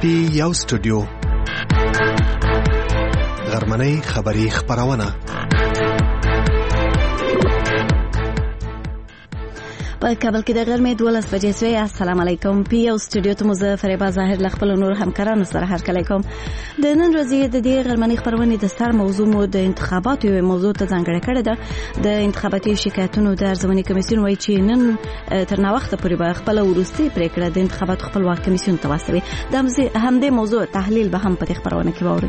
یو سټوډیو غرمنۍ خبری خبرونه په کابل کې د غرمې 12 بجې سوی. السلام علیکم. پی او سټوډیو ته مزه فریبا ظاهر لخپل نور همکارانو سره هر کله کوم. د نن ورځې د دې غرمنۍ خبرونه د ستر موضوع مو د انتخاباتو یو موضوع ته ځانګړې کړې ده. د انتخاباتي شکایتونو د ارزونې کمیسیون وایي چې نن تر نا وخت پورې به خپل وروستي پریکړه د انتخاباتو خپلواک کمیسیون ته واستوي. د همدې موضوع تحلیل به هم په دې خبرونه کې واوري.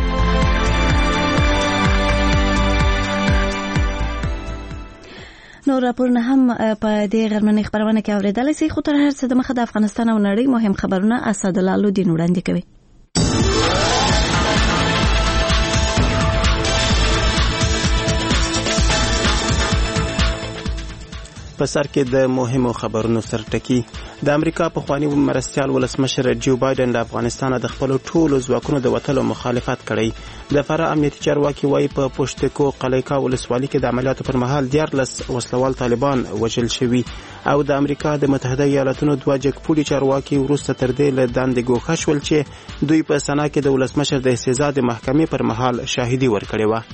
نو راپورونه هم په دې غرمنۍ خبرونه کې اوریدل شي. خو تر هر څه د مخه د افغانستان او نړۍ مهم خبرونه اسدالله لودین وړاندې کوي. په سر کې د مهمو خبرونو سرټکی. د امریکا پخوانی مرستیال ولسمشر جو بایدن د افغانستان د خپل ټولو ځواکونو د وټلو مخالفت کړی. د فرا امنیتي چارواکي وایي په پښتکو قلیکا ولسوالۍ کې د عملیاتو پر مهال 14 وسلوال طالبان وژل شوي او د امریکا د متحده ایالاتونو دوه جګپوړي چارواکي وروسته تر دې له دندې ګوښه شول چې دوی په سنا کې د ولسمشر د استعزا د محکمې پر مهال شاهدي ورکړې و.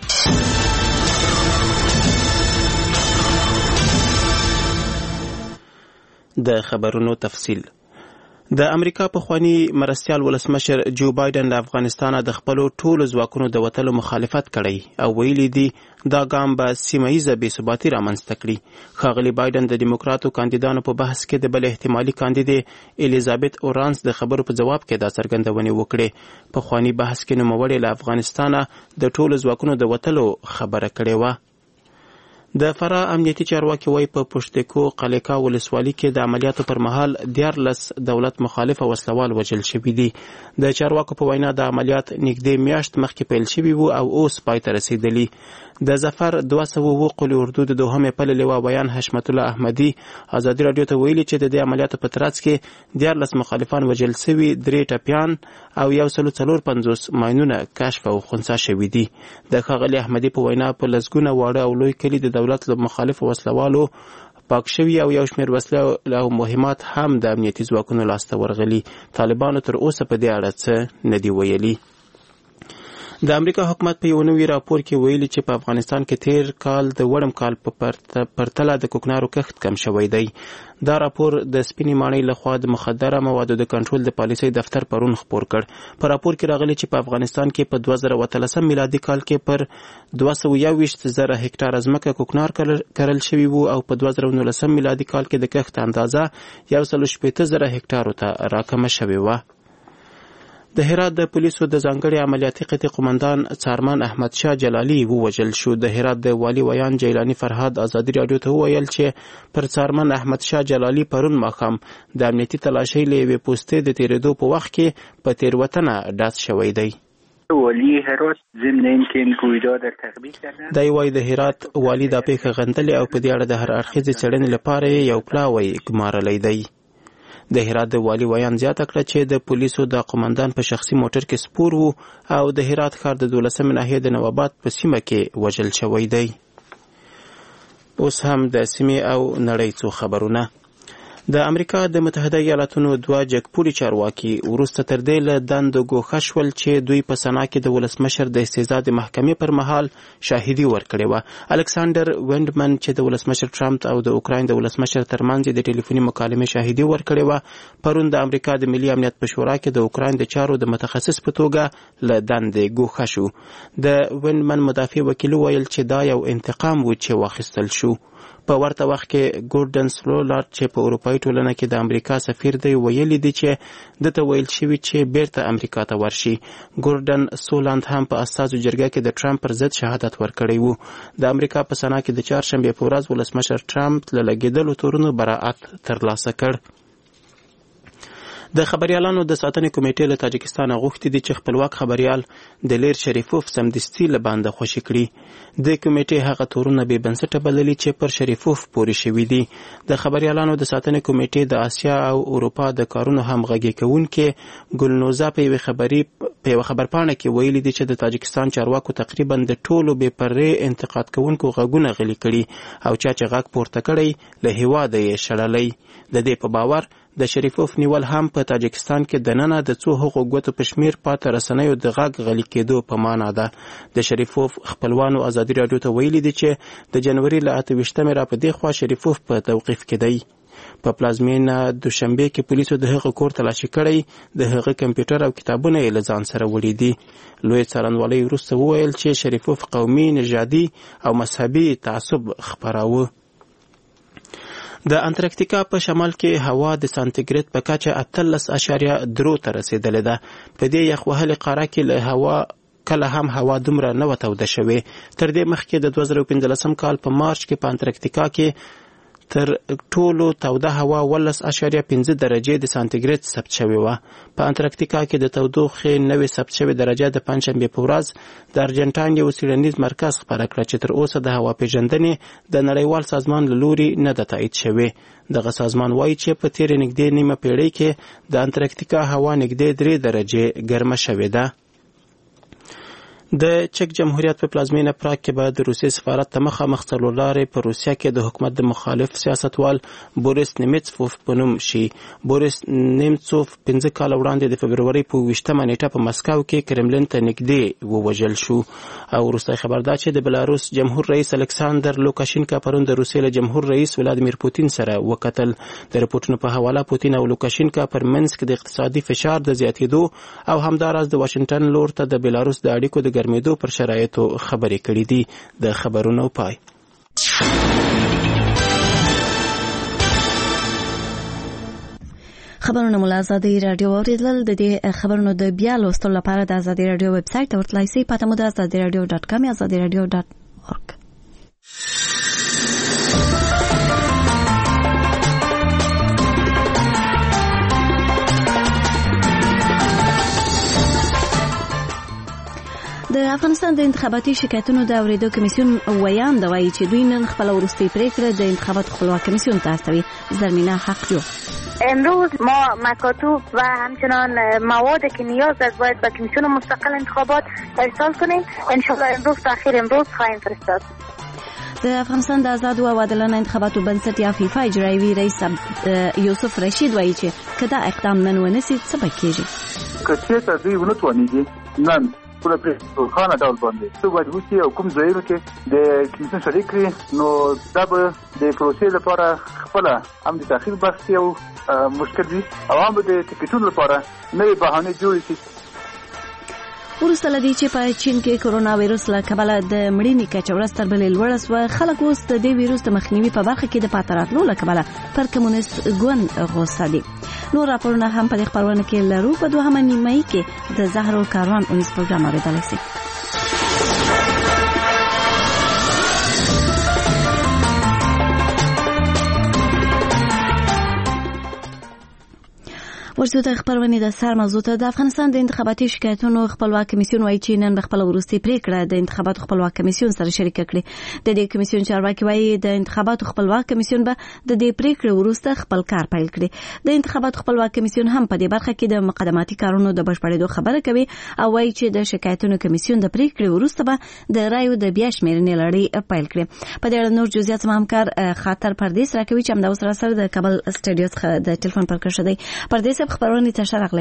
د خبرونو تفصیل. د امریکا پخوانی مرستیال ولسمشر جو بایدن د افغانستان د خپل ټولو ځواکونو د وټلو مخالفت کړی او ویلي دی دا ګام به سیمه ییزه بې ثباتي رامنځته کړي. ښاغلي بایدن د دیموکراتو کاندیدانو په بحث کې د بل احتمالي کاندیدې الیزابت اورانس د خبرو په جواب کې دا څرګندونې وکړې. پخوانی بحث کې نوموړې له افغانستانه د ټولو ځواکونو د وټلو خبره کړې وه. د فرا امنیتي چارواکي وایي په پښتکو قلیکا ولسوالۍ کې د عملیاتو پر مهال 14 دولت مخالف وسلوال وژل شوي دي. د چارواکو په وینا د عملیات نږدې میاشت مخکې پیل شوي وو او اوس پای ته رسیدلي. د ظفر 200 قل اردو د دوهمې پلې لواء بیان حشمت الله احمدي ازادي رادیو ته ویلي چې د دې عملیاتو په ترڅ کې 14 مخالفان وژل شوي، 3 ټپیان او 154 ماینونه کشف او خنثی شوي دي. د ښاغلي احمدي په وینا په لسګونه واړه او لوی کلي د دولت له مخالف وسلوالو پاک شوي او یو شمېر وسلې او مهمات هم د امنیتي ځواکونو لاسته ورغلي. طالبانو تر اوسه په دې اړه څه نه دي ویلي. د امریکا حکومت په یو نوي راپور کې ویلي چې په افغانستان کې تیر کال د وړم کال په پرتله د کوکنارو کښت کم شوی دی. دا راپور د سپینې ماڼۍ لخوا د مخدره موادو د کنټرول د پالیسۍ دفتر پرون خپور کړ. په راپور کې راغلی چې په افغانستان کې په 2013 میلادي کال کې پر 221,000 هکټاره ځمکه کوکنار کرل شوي وو او په 2019 میلادي کال کې د کښت اندازه 160,000 هکټارو ته راکمه شوې وه. د هرات د پولیسو د ځانګړي عملیاتي قطعې قومندان څارمان احمد شاه جلالي ووژل شو. د هرات د والي ویان جیلانی فرهاد ازادي رادیو ته وویل چې پر څارمان احمد شاه جلالي پرون ماښام د امنیتي تلاشۍ له یوې پوستې د تیرېدو په وخت کې په تېروتنه ډز شوی دی. والی هرات ضمن اینکه این رویداد را تخبیه کردن. دی وایي د هرات والي دا پیښه غندلې او په دې اړه د هر اړخیزې څېړنې لپاره یو پلاوی ګمارلی دی. د هرات د والي ویان زیاته کړه چې د پولیسو د قومندان په شخصي موټر کې سپور وو او د هرات ښار د 12 ناحیې د نواباد په سیمه کې وژل شوی دی. اوس هم د سیمې او نړۍ څو خبرونه. د امریکا د متحده ایالاتونو دوه جګپوړي چارواکي وروسته تر دې له دندو ګوښه شول چې دوی په سنا کې د ولسمشر د استعزا د محکمې پر مهال شاهدي ورکړې وه. الکساندر وینډمن چې د ولسمشر ټرمپ او د اوکراین د ولسمشر ترمنځ د ټلیفوني مکالمې شاهدي ورکړې وه. پرون د امریکا د ملي امنیت په شورا کې د اوکراین د چارو د متخصص په توګه له دندې ګوښه شو. د وینډمن مدافع وکیل ویل چې دا یو انتقام و چې واخیستل شو. په ورته وخت کې ګوردن سلولارد چې په اروپایي ټولنه کې د امریکا سفیر دی ویلي دی چې دته ویل شوي چې بیرته امریکا ته ورشي. ګوردن سولاند هم په استازو جرګه کې د ټرمپ پر ضد شهادت ورکړی وو. د امریکا په سنا کې د چهارشنبې په ورځ ولسمشر ټرمپ له لګېدلو تورونو براءت ترلاسه کړ. د خبريالانو د ساتنې کمیټې له تاجکستان غوښتي دي چې خپلواک خبريال د لیر شریفوف سمدستي له باندې خوشي کړي. د کمیټې هغه تورونه به بنسټه بللي چې پر شریفوف پورې شوي دي. د خبريالانو د ساتنې کمیټې د آسیا او اروپا د کارونو همغږي کوونکې ګلنوزا په یو خبرپاڼه کې ویلي دي چې د تاجکستان چارواکو تقریبا د ټولو بې پرې انتقاد کوونکو غږونه غلي کړي او چې غږ پورته کړی له هیواده یې شړلی. د دې په باور د شریفوف نیول هم په تاجکستان کې دننه د څو هغو ګوتو په شمیر پاتې رسنیو د غږ غلي کېدو په معنا ده. د شریفوف خپلوانو ازادي راډیو ته ویلي دي چې د جنوري له 28 را په دې خوا شریفوف په توقیف کې دی. په پلازمینه دوشنبه کې پولیسو د هغه کور تلاشي کړی، د هغه کمپیوټر او کتابونه یې له ځان سره وړي دي. لوی څارنوالۍ وروسته وویل چې شریفوف قومي، نژادي او مذهبي تعصب خپراوه. د انټارکټیکا په شمال کې هوا د سانتیګریډ په کچه 18.3 ته رسیدلې ده. په دې یخ وهلې قاره کې له هوا کله هم هوا دومره نه وه توده شوې. تر دې مخکې د 2015 کال په مارچ کې په انټارکټیکا کې تر ټولو توده هوا 18.5 درجې د سانتیګریډ ثبت شوې وه. په انټارکټیکا کې د تودوخې نوې ثبت شوې درجه د پنجشنبې په ورځ د ارجنټاین یو څېړنیز مرکز خپره کړه چې تر اوسه د هوا پیژندنې د نړیوال سازمان له لوري نه ده تایید شوې. دغه سازمان وایي چې په تېرې نږدې نیمه پیړۍ کې د انټارکټیکا هوا نږدې 3 درجې ګرمه شوې ده. د چک جمهوریت په پلازمینه پراګ کې به د روسیې سفارت ته مخامخ څلور لارې په روسیه کې د حکومت د مخالف سیاستوال بوریس نیمڅوف په نوم شي. بوریس نیمڅوف 15 کال وړاندې د فبروري په 20مه نیټه په مسکو کې کرملین ته نږدې ووژل شو. او وروستی خبر دا چې د بلاروس جمهور رئیس الکساندر لوکاشینکا پرون د روسیې له جمهور رئیس ولادیمیر پوتین سره وکتل. د رپورټونو په حواله پوتین او لوکاشینکا پر منځ کې د اقتصادي فشار د زیاتېدو او همداراز د واشنگټن لور ته د بلاروس د اړیکو د ګرمېدو پر شرایطو خبرې کړې دي. د خبرونو پای. خبرونه مو له ازادي راډیو اوریدل. د دې خبرونو د بیا لوستلو لپاره د ازادي راډیو ویب سایټ ته ورتلای شئ. پته مو د azadiradio.com یا azadiradio.org. د افغانستان د انتخاباتي شکایتونو د اوریدو کمیسیون ویان دا وایي چې دوی نن خپل وروستۍ پریکړه د انتخاباتو خپلواک کمیسیون ته استوي. زرمینه حقجو امروز ما مکاتوب و همچنان مواد که نیاز است باید به کمیسیون مستقل انتخابات ارسال کنیم. انشالله امروز تاخیر امروز خواهیم فرستاد. د افغانستان د آزاد او عادلانه انتخاباتو بنسټ یا فیفا اجرایوي رئیس یوسف رشید وایي چې کدا اقدام نن ونسي څه به کېږي. که څه دوی ونه توانېږي نن پوره پرې خانه ډول باندې څه باید وشي او کوم ځایونو کې د کمیسیون شریک کړي نو دا به د پروسې لپاره خپله هم د تاخیر بحث یو مشکل وي او هم د ټکټونو لپاره نوې بهانې جوړې شي. وروسته له دې چې په چین کې کرونا وایرس له کبله د مړینې کچه ورځ تر بلې لوړه سوه، خلک اوس د دې ویروس د مخنیوي په برخه کې د پاتې راتلو له کبله پر کمونیست ګوند غوسه دي. نور راپورونه هم په دې خپرونه کې لرو. په دوهمه نیمایي کې د زهرو کاروان اونیز پروګرام اورېدلی شئ. ورسو د خبرونه د سر موضوع ته. د افغانستان د انتخاباتي شکایتونو خپلواک کمیسیون وایي چې نن به خپل وروستۍ پریکړه د انتخاباتو خپلواک کمیسیون سره شریک کړي. د دې کمیسیون چارواکي وایي د انتخاباتو خپلواک کمیسیون به د دې پریکړې وروسته خپل کار پیل کړي. د انتخاباتو خپلواک کمیسیون هم په دې برخه کې د مقدماتي کارونو د بشپړېدو خبره کوي او وایي چې د شکایتونو کمیسیون د پریکړې وروسته به د رایو د بیا شمیرنې لړۍ پیل کړي. په دې اړه نور جزئیات ما همکار خاطر پردیس راکوي چې همدا سره د کابل سټډیو څخه د ټلیفون پر کښ دی. پردیس خبرونه ته شرغله.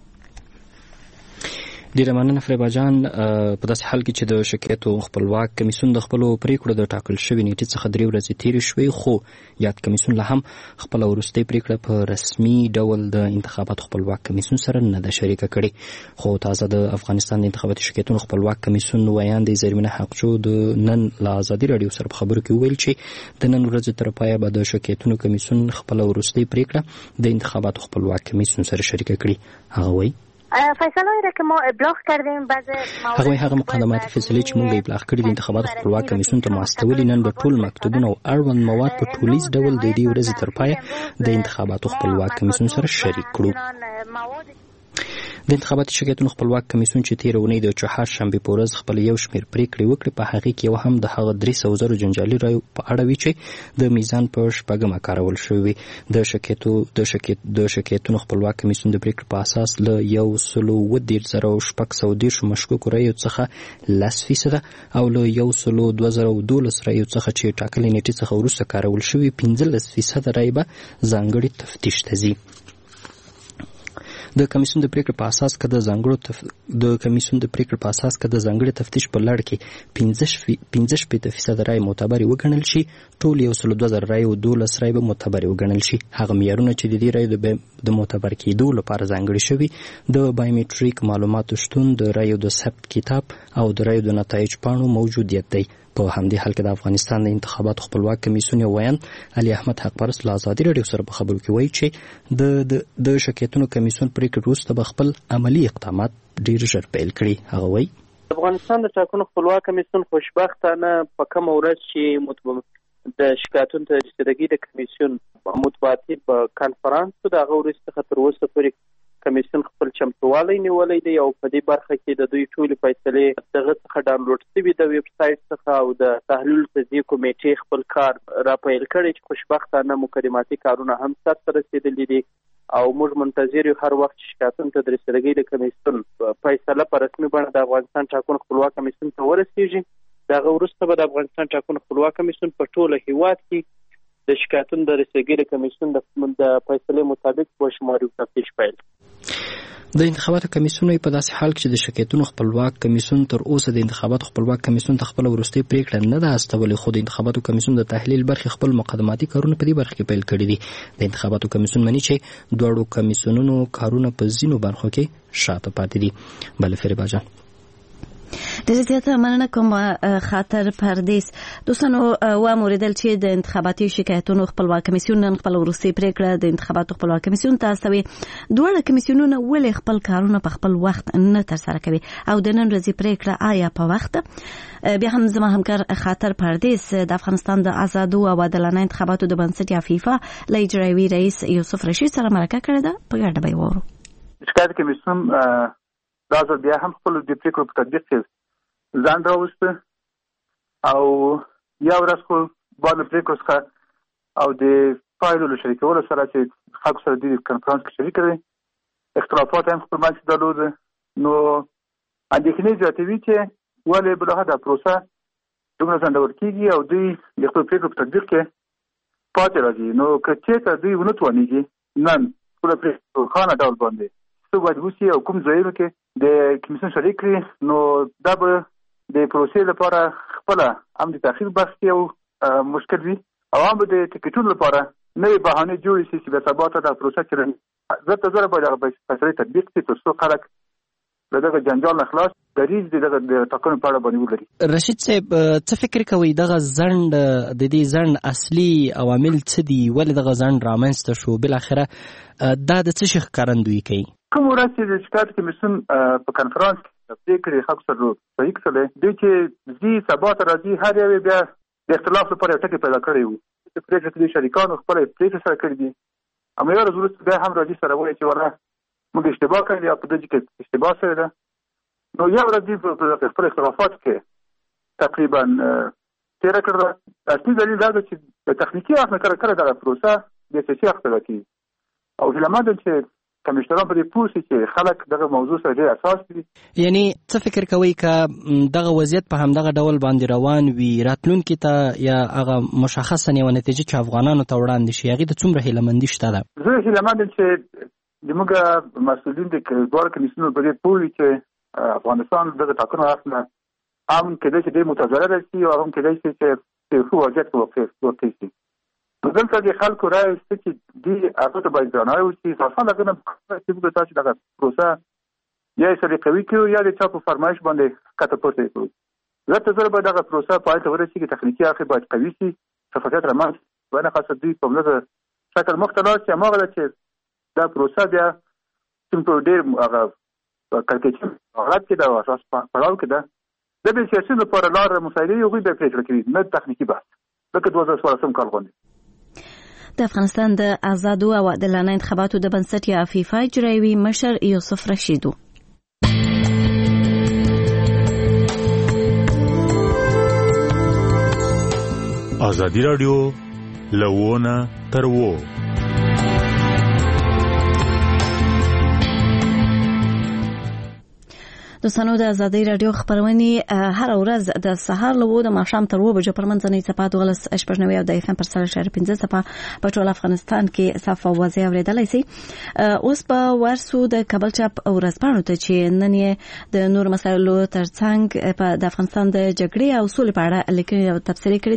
ډیره مننه فریبا جان. په داسې حال کې چې د شکایتو خپلواک کمیسیون د خپلو پریکړو د ټاکل شوې نیټې څخه 3 ورځې تېرې شوې، خو یاد کمیسیون لا هم خپله وروستۍ پریکړه په رسمي ډول د انتخاباتو خپلواک کمیسیون سره نه ده شریکه کړې. خو تازه د افغانستان د انتخاباتي شکایتونو خپلواک کمیسیون ویان د زرمینه حقجو د نن له ازادي راډیو سره په خبرو کې وویل چې د نن ورځې تر پایه به د شکایتونو کمیسیون خپله وروستۍ پریکړه د انتخاباتو خپلواک کمیسیون سره شریکه کړي. هغه وایي فیصله‌ای را که ما ابلاغ کردیم هغه مقدمات فیصلې چې موږ ابلاغ کړي د انتخاباتو خپلواک کمیسیون ته مستولي نن به ټول مکتوبونه او اړوند مواد په ټولیز ډول د دې ورځې تر پایه د انتخاباتو خپلواک کمیسیون سره شریک کړو. د انتخاباتي شکایتونو خپلواک کمیسیون چې تېره اونۍ د چهارشنبې په ورځ خپل یو شمېر پریکړې وکړې په هغې کې یو هم د هغه 300,000 جنجالي رایو په اړه وي چې د میزان په شپږمه کارول شوې وي. د شکایتونو خپلواک کمیسیون د پریکړې په اساس له 1,17,610 مشکوکو رایو څخه 10% او له 1,02,012 رایو څخه چې ټاکلې نیټې څخه وروسته کارول شوي 15% رایې به ځانګړي تفتیش ته ځي. د کمیسیون د پریکړې په اساس که د ځانګړي تفتیش په لړ کې 15% رایې معتبرې وګڼل شي، ټول 102,000 رایې او 12 رایې به معتبرې وګڼل شي. هغه معیارونه چې د دې رایو د معتبر کېدو لپاره ځانګړي شوي د بایومټریک معلوماتو شتون، د رایو د ثبت کتاب او د رایو د نتایج پاڼو موجودیت دی. په همدې حال کې د افغانستان د انتخاباتو خپلواک کمیسیون یو ویاند علي احمد حق پرست له ازادي راډیو سره په خبرو کې وایي چې د شکایتونو کمیسیون پریکړې وروسته به خپل عملي اقدامات ډېر ژر پیل کړي. هغه وایي افغانستان د ټاکنو خپلواک کمیسیون خوشبختانه په کومه ورځ چې د شکایتونو ته رسیدګي د کمیسیون مطبوعاتي په کانفرانس د هغه وروسته تر اوسه پورې کمیسیون خپل چمتووالی نیولی دی او په دې برخه کې د دوی ټولې فیصلې دغه څخه ډاونلوډ شوي د ویب سایټ څخه او د تحلیل تجزیې کمیټې خپل کار راپیل کړی چې خوشبختانه مقدماتي کارونه هم سرته رسېدلي دي او موږ منتظر یو هر وخت چې شکایتونو ته د رسیدګۍ د کمیسیون فیصله په رسمي بڼه د افغانستان ټاکنو خپلواک کمیسیون ته ورسېږي. د هغه وروسته به د افغانستان ټاکنو خپلواک کمیسیون په ټوله هیواد کې د شکایتونو د رسیدګۍ د کمیسیون د فیصلې مطابق به شماري او تفتیش پیل. د انتخاباتو کمیسیون په داسې حال کې چې د شکایتونو خپلواک کمیسیون تر اوسه د انتخاباتو خپلواک کمیسیون ته خپل وروستۍ پریکړه نه ده استولې، خو د انتخاباتو کمیسیون د تحلیل برخې خپل مقدماتي کارونه په دې برخه کې پیل کړي دي. د انتخاباتو کمیسیون مني چې دواړو کمیسیونونو کارونه په ځینو برخو کې شاته پاتې دي. بله فریبا جان ډېر زیاته مننه کوم خاطر پردیس. دوستانو واوریدل چې د انتخاباتي شکایتونو خپلواک کمیسیون نن خپل وروستۍ پریکړه د انتخاباتو خپلواک کمیسیون ته استوي. دواړه کمیسیونونه ولې خپل کارونه په خپل وخت نه ترسره کوي او د نن ورځې پریکړه آیا په وخت؟ بیا هم زما همکار خاطر پردیس د افغانستان د آزادو او عادلانه انتخاباتو د بنسټ یا فیفا له اجرایوي رئیس یوسف رشید سره مرکه کړې ده. په ګډه به یې واورو. شکایت کمیسیون دا ځل بیا هم خپل د پریکړو په تطبیق کې ځان راوسته او یا ورځ خو باندې پریکړو څخه او د فایلو له شریکولو سره چې خلکو سره د کنفرانس کې شریک کړي اختلافات هم خپل منځ کې درلود، نو اندېښنې زیاتوي چې ولې بلها دا پروسه دومره ځنډول کېږي او دوی د خپل پریکړو په تطبیق کې پاتې راځي. نو که چېرته دوی ونه توانېږي نن خپله پریکړه روښانه ډول باندې څه باید وشي او کوم ځایونو کې د کمیسیون شریک کړي، نو دا به د پروسې لپاره خپله هم د تاخیر بحث کې یو مشکل وي او هم به د ټکټونو لپاره نوې بهانې جوړې شي چې بیا سبا ته دا پروسه چې زر ته زره باید هغه فیصلې تطبیق شي تر څو خلک له دغه جنجال نه خلاص دریځ د دغه د ټاکنو په اړه باندې ولري. رشید صاحب څه فکر کوئ دغه ځنډ د دې ځنډ اصلي عوامل څه دي؟ ولې دغه ځنډ رامنځته شو؟ بالاخره دا د څه شي ښکارندویي کوي؟ کوم ورځ چې د شکایت کمیسیون په کنفرانس کې پریکړې خلکو سره صحیح کړلې دوی چې ځي سبا ته راځي هر یو بیا د اختلاف لپاره یو ټکي پیدا کړی وو چې پریکړه کې شریکانو خپله پریکړه سره کړې دي اما یو ورځ وروسته بیا هم راځي سره وایي چې ورله موږ اشتباه کړې یا په دې کې اشتباه شوې ده. نو یو ورځ دوی په خپل اختلافات کې تقریبا تېره کړه. اصلي دلیل دا ده چې د تخنیکي اړخ نه کله دغه پروسه د سیاسي اړخ ته کېږي او هیله مند چې کمیشنران په دې پوه شي چې خلک دغه موضوع سره ډېر اساس دي. یعنی څه فکر کوئ که دغه وضعیت په همدغه ډول باندې روان وي راتلونکي ته یا هغه مشخصا یوه نتیجه چې افغانانو ته وړاندې شي هغې ته څومره هیلهمندي شته ده؟ زه هیلهمند یم چې زموږ مسؤلین د دواړو کمیسیونونو په دې پوه وي چې افغانستان دغه ټاکنو حق نه هم کېدای شي ډېر متضرره شي او هم کېدای شي چې ښه وضعیت کې واقع شي. دلته د خلکو رایې شته چې دوی هغه ته باید درناوی وشي. اساسا هغه نه چې موږ تاسو دغه پروسه یا یې سلیقوي کړو یا د چا په فرمایش باندې ښکته پورته یې کړو. زر ته زر باید دغه پروسه پای ته ورسېږي، تخنیکي اړخ باید قوي شي، شفافیت رامنځته باید خاصه دوی په همدغه شکل مخته لاړ شي. هماغه ده چې دا پروسه بیا کوم په ډېر هغه کړکېچن حالت کې ده او اساس پړاو کې ده د بې سیاسي لپاره لاره مسایلې هغوی بیا پرېکړه کوي نه تخنیکي بحث لکه 2014 کال غوندې. د افغانستان د آزادو او عادلانه انتخاباتو د بنسټ یا فیفا اجرایوي مشر یوسف رشید. ازادي رادیو لوونه تروو. دوستانو د ازادي رادیو خبرونه هر ورځ د سهار له 9 د ماښام تر 2 بجو پر منځنۍ صفات غلس 89 او د اف ام پر 1.15 صفه په ټول افغانستان کې صفه واضح اوریدلای شي. اوس په ورسو د کابل چاپ ورځپاڼو ته چې نن یې د نور مسایلو ترڅنګ په د افغانستان د جګړې او سولې په اړه لیکنې او تفسیر کړې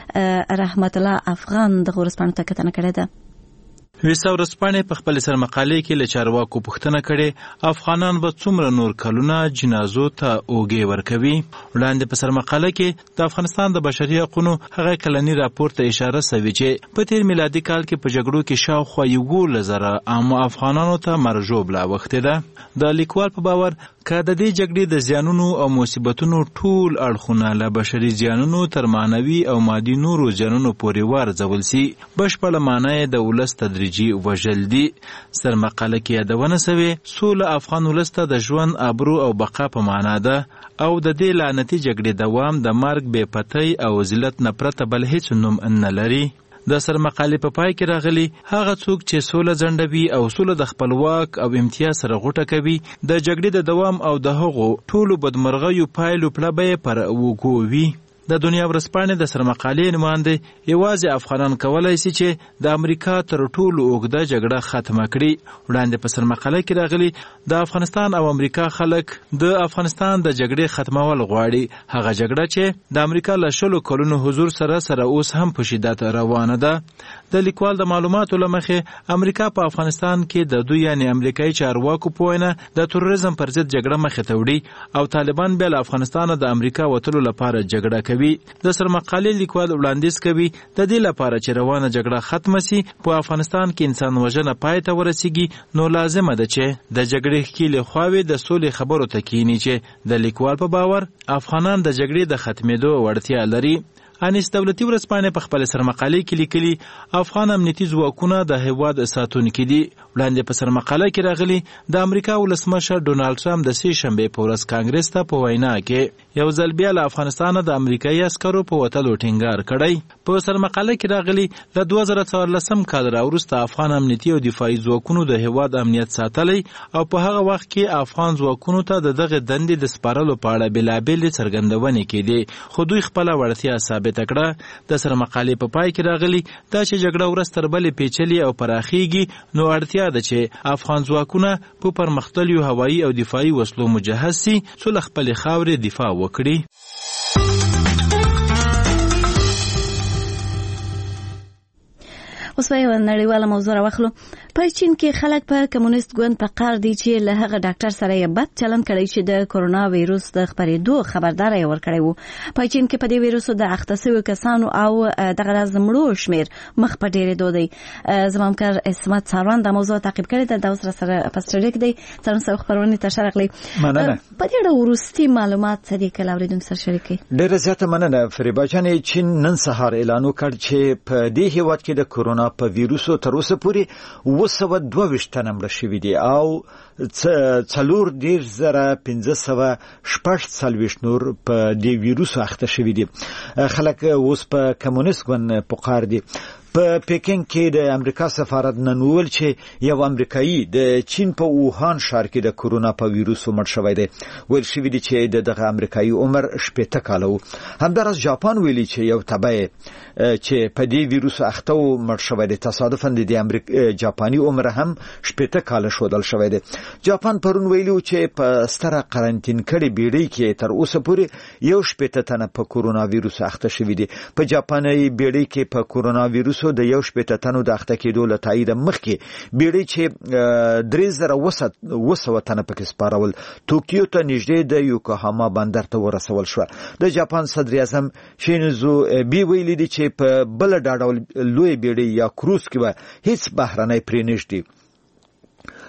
دي. رحمت الله افغان د ورځپاڼو ته کتنه کړې ده. ویسا ورځپاڼې په خپل سر مقالې کې له چارواکو پوښتنه کړې افغانان به څومره نور کلونه جنازو ته اوږې ورکوي. وړاندې په سر مقاله کې د افغانستان د بشري حقوقو هغه کلنی راپور ته اشاره شوې چې په تیر میلادي کال کې په جګړو کې شاوخوا 11,000 عام افغانانو ته مرګ ژوبله وخته ده. د لیکوال په باور که د دې جګړې د زیانونو او مصیبتونو ټول اړخونه له بشري زیانونو تر معنوي او مادي نورو زیانونو پورې وارزول سي بشپړه معنی د ولس تدریجي وژل دي. سر مقاله کې یادونه شوې سوله افغان ولس ته د ژوند ابرو او بقا په معنا ده او د دې لعنتي جګړې دوام د مرګ بې پتۍ او ذلت نه پرته بل هیڅ نوم نه لري. د سر مقالې په پای کې راغلي هغه څوک چې سوله ځنډوي او سوله د خپلواک او امتیاز سره غوټه کوي د جګړې د دوام او د هغو ټولو بدمرغیو پایلو پلبه پر وګوي. د دنیا ورځپاڼې د سر مقالې نماینده یوازې افغانان کولای شي چې د امریکا تر ټولو اوږده جګړه ختمه کړي. وړاندې په سر مقاله کې راغلي د افغانستان او امریکا خلک د افغانستان د جګړې ختمول غواړي، هغه جګړه چې د امریکا له 100 کلونو حضور سره اوس هم په شدت روانه ده. د لیکوال د معلوماتو له مخې امریکا په افغانستان کې د دوی یعنی امریکایي چارواکو په وینا د تروریزم پر ضد جګړه مخې ته وړي او طالبان بیا له افغانستان د امریکا وتلو لپاره جګړه کوي. د سر مقالې لیکوال وړاندیز کوي د دې لپاره چې روانه جګړه ختمه سي په افغانستان کې انسان وژنه پای ته ورسیږي نو لازمه ده چې د جګړې ښکېلې خواوې د سولې خبرو ته کینی چې د لیکوال په باور افغانان د جګړې د ختمېدو وړتیا لري. انیس دولتي ورځپاڼې په خپل سر مقالې کې لیکلي افغان امنیتي ځواکونه د هیواد ساتونکي دي. وړاندې په سر مقاله کې راغلي د امریکا ولسمشر ډونالډ ټرمپ د 3 شنبې په ورځ کانګرس ته په وینا کې یو ځل بیا له افغانستان د امریکایي عسکرو په وتلو ټینګار کړی. په سر مقاله کې راغلي له 2014 کال راوروسته افغان امنیتي او دفاعي ځواکونو د هیواد امنیت ساتلی او په هغه وخت کې افغان ځواکونو ته دغه دندې د سپارلو په اړه بلابل څرګندونې کېدې خو دوی خپل وړتیا ثابت کړه. د سر مقالې په پای کې راغلي دا چې جګړه ورځ تر بلې پیچلې او پراخیږي نو اړتیا ده چې افغان ځواکونه په پرمختللو هوایي او دفاعي وسلو مجهز سي څو له خپلې خاورې دفاع وکړي. اوس یو نړیواله موضوع راوخلو. په چین کې خلک په کمونیست ګوند په قهر دي چې له هغه ډاکټر سره یې بد چلند کړی چې د کورونا وایروس د خپرېدو خبرداری ورکړی وو. په چین کې په دې وایروس د اخته شویو کسانو او دغه راز مړو شمیر مخ په ډېرېدو دی. زما همکار اسمت ساروان دا موضوع تعقیب کړې ده. دا اوس راسره په سټډیو کې دی. څلورم سره خبرونه ته شارغلي. مننه. په دې اړه وروستي معلومات څه دي که له اورېدونکو سره شریک کړي؟ ډېره زیاته مننه فریبا جانې. چین نن سهار اعلان وکړ چې په دې هیواد کې د کورونا په ویروسو تر اوسه پورې 222 تنه مړه شوي دي او 4,540 نور په دې ویروس اخته شوي دي. خلک اوس په کمونیست ګوند په قهر دي. په پیکینګ کې د امریکا سفارت نن وویل چې یو امریکایي د چین په ووهان ښار کې د کورونا په ویروس مړ شوی دی. ویل شوي دي چې دغه امریکایي عمر 80 کاله و. همداراز جاپان ویلي چې یو تبعه چې په دې ویروس اخته و مړ شوی دی. تصادفاً د جاپاني عمر هم 80 کاله ښودل شوی دی. جاپان پرون ویلي چې په ستره قرنطین کړي بیړۍ کې تر اوسه پورې 80 تنه په کورونا ویروس اخته شوي دي. په جاپاني بیړۍ کې په کورونا ویروس د 80 تنو د اخته کېدو له تایید مخکې بیړۍ چې 3,200 تنه پکې سپارول توکیو ته نږدې د یوکوهاما بندر ته ورسول شو. د جاپان صدر اعظم شینزو ابي ویلي دي چې په بل ډول لوی بیړۍ یا کروز کې به هیڅ بهرنۍ پرې نشته.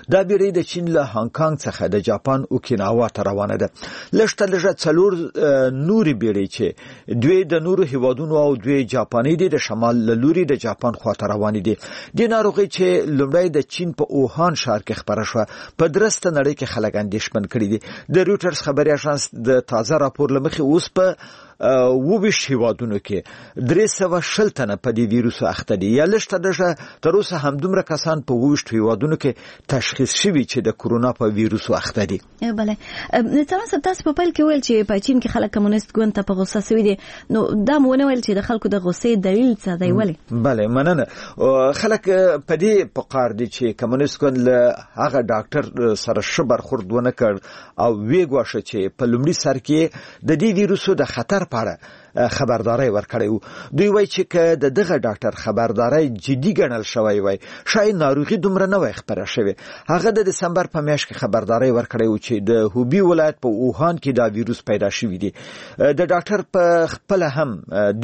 دا بیړۍ د چین له هانګ کانګ څخه د جاپان اوکیناوا ته روانه ده. لږ 4 نوري بیړۍ چې دوی د نورو هیوادونو او دوی جاپاني دي د شمال له لوري د جاپان خواته روانې دي. د ناروغي چې لومړی د چین په اوهان ښار کې خبره شوه په درسته نړۍ کې خلک اندېښمن کړي دي. د رویټرز خبري اژانس د تازه راپور له مخې اوس په 22 هیوادونو کې 320 تنه په دې ویروس اخته دي. یا لږ تر اوسه همدومره کسان په 22 هیوادونو کې تشخیص شوي چې د کورونا په ویروس اخته دي. بله تاسو په پیل کې ویل چې په چین کې خلک کمونیست ګوند ته په غوسه شوي دي، نو دا مو نه ویل چې د خلکو د غوسې دلیل څه دی ولې؟ بله مننه. خلک په دې پقار دي چې کمونیست ګوند له هغه ډاکټر سره ښه برخورد ونه کړ او ویې ګواښه چې په لومړي سر کې د دې ویروسو د خطر پاره خبرداري ورکړی وو. دوی وایي چې که د دغه ډاکټر خبرداري جدي ګڼل شوی وای شاید ناروغي دومره نه وای خبره شوی. هغه د دسمبر په میاشت کې خبرداري ورکړی وو چې د هوبي ولایت په اوهان کې دا ویروس پیدا شوی دی. د ډاکټر په خپل هم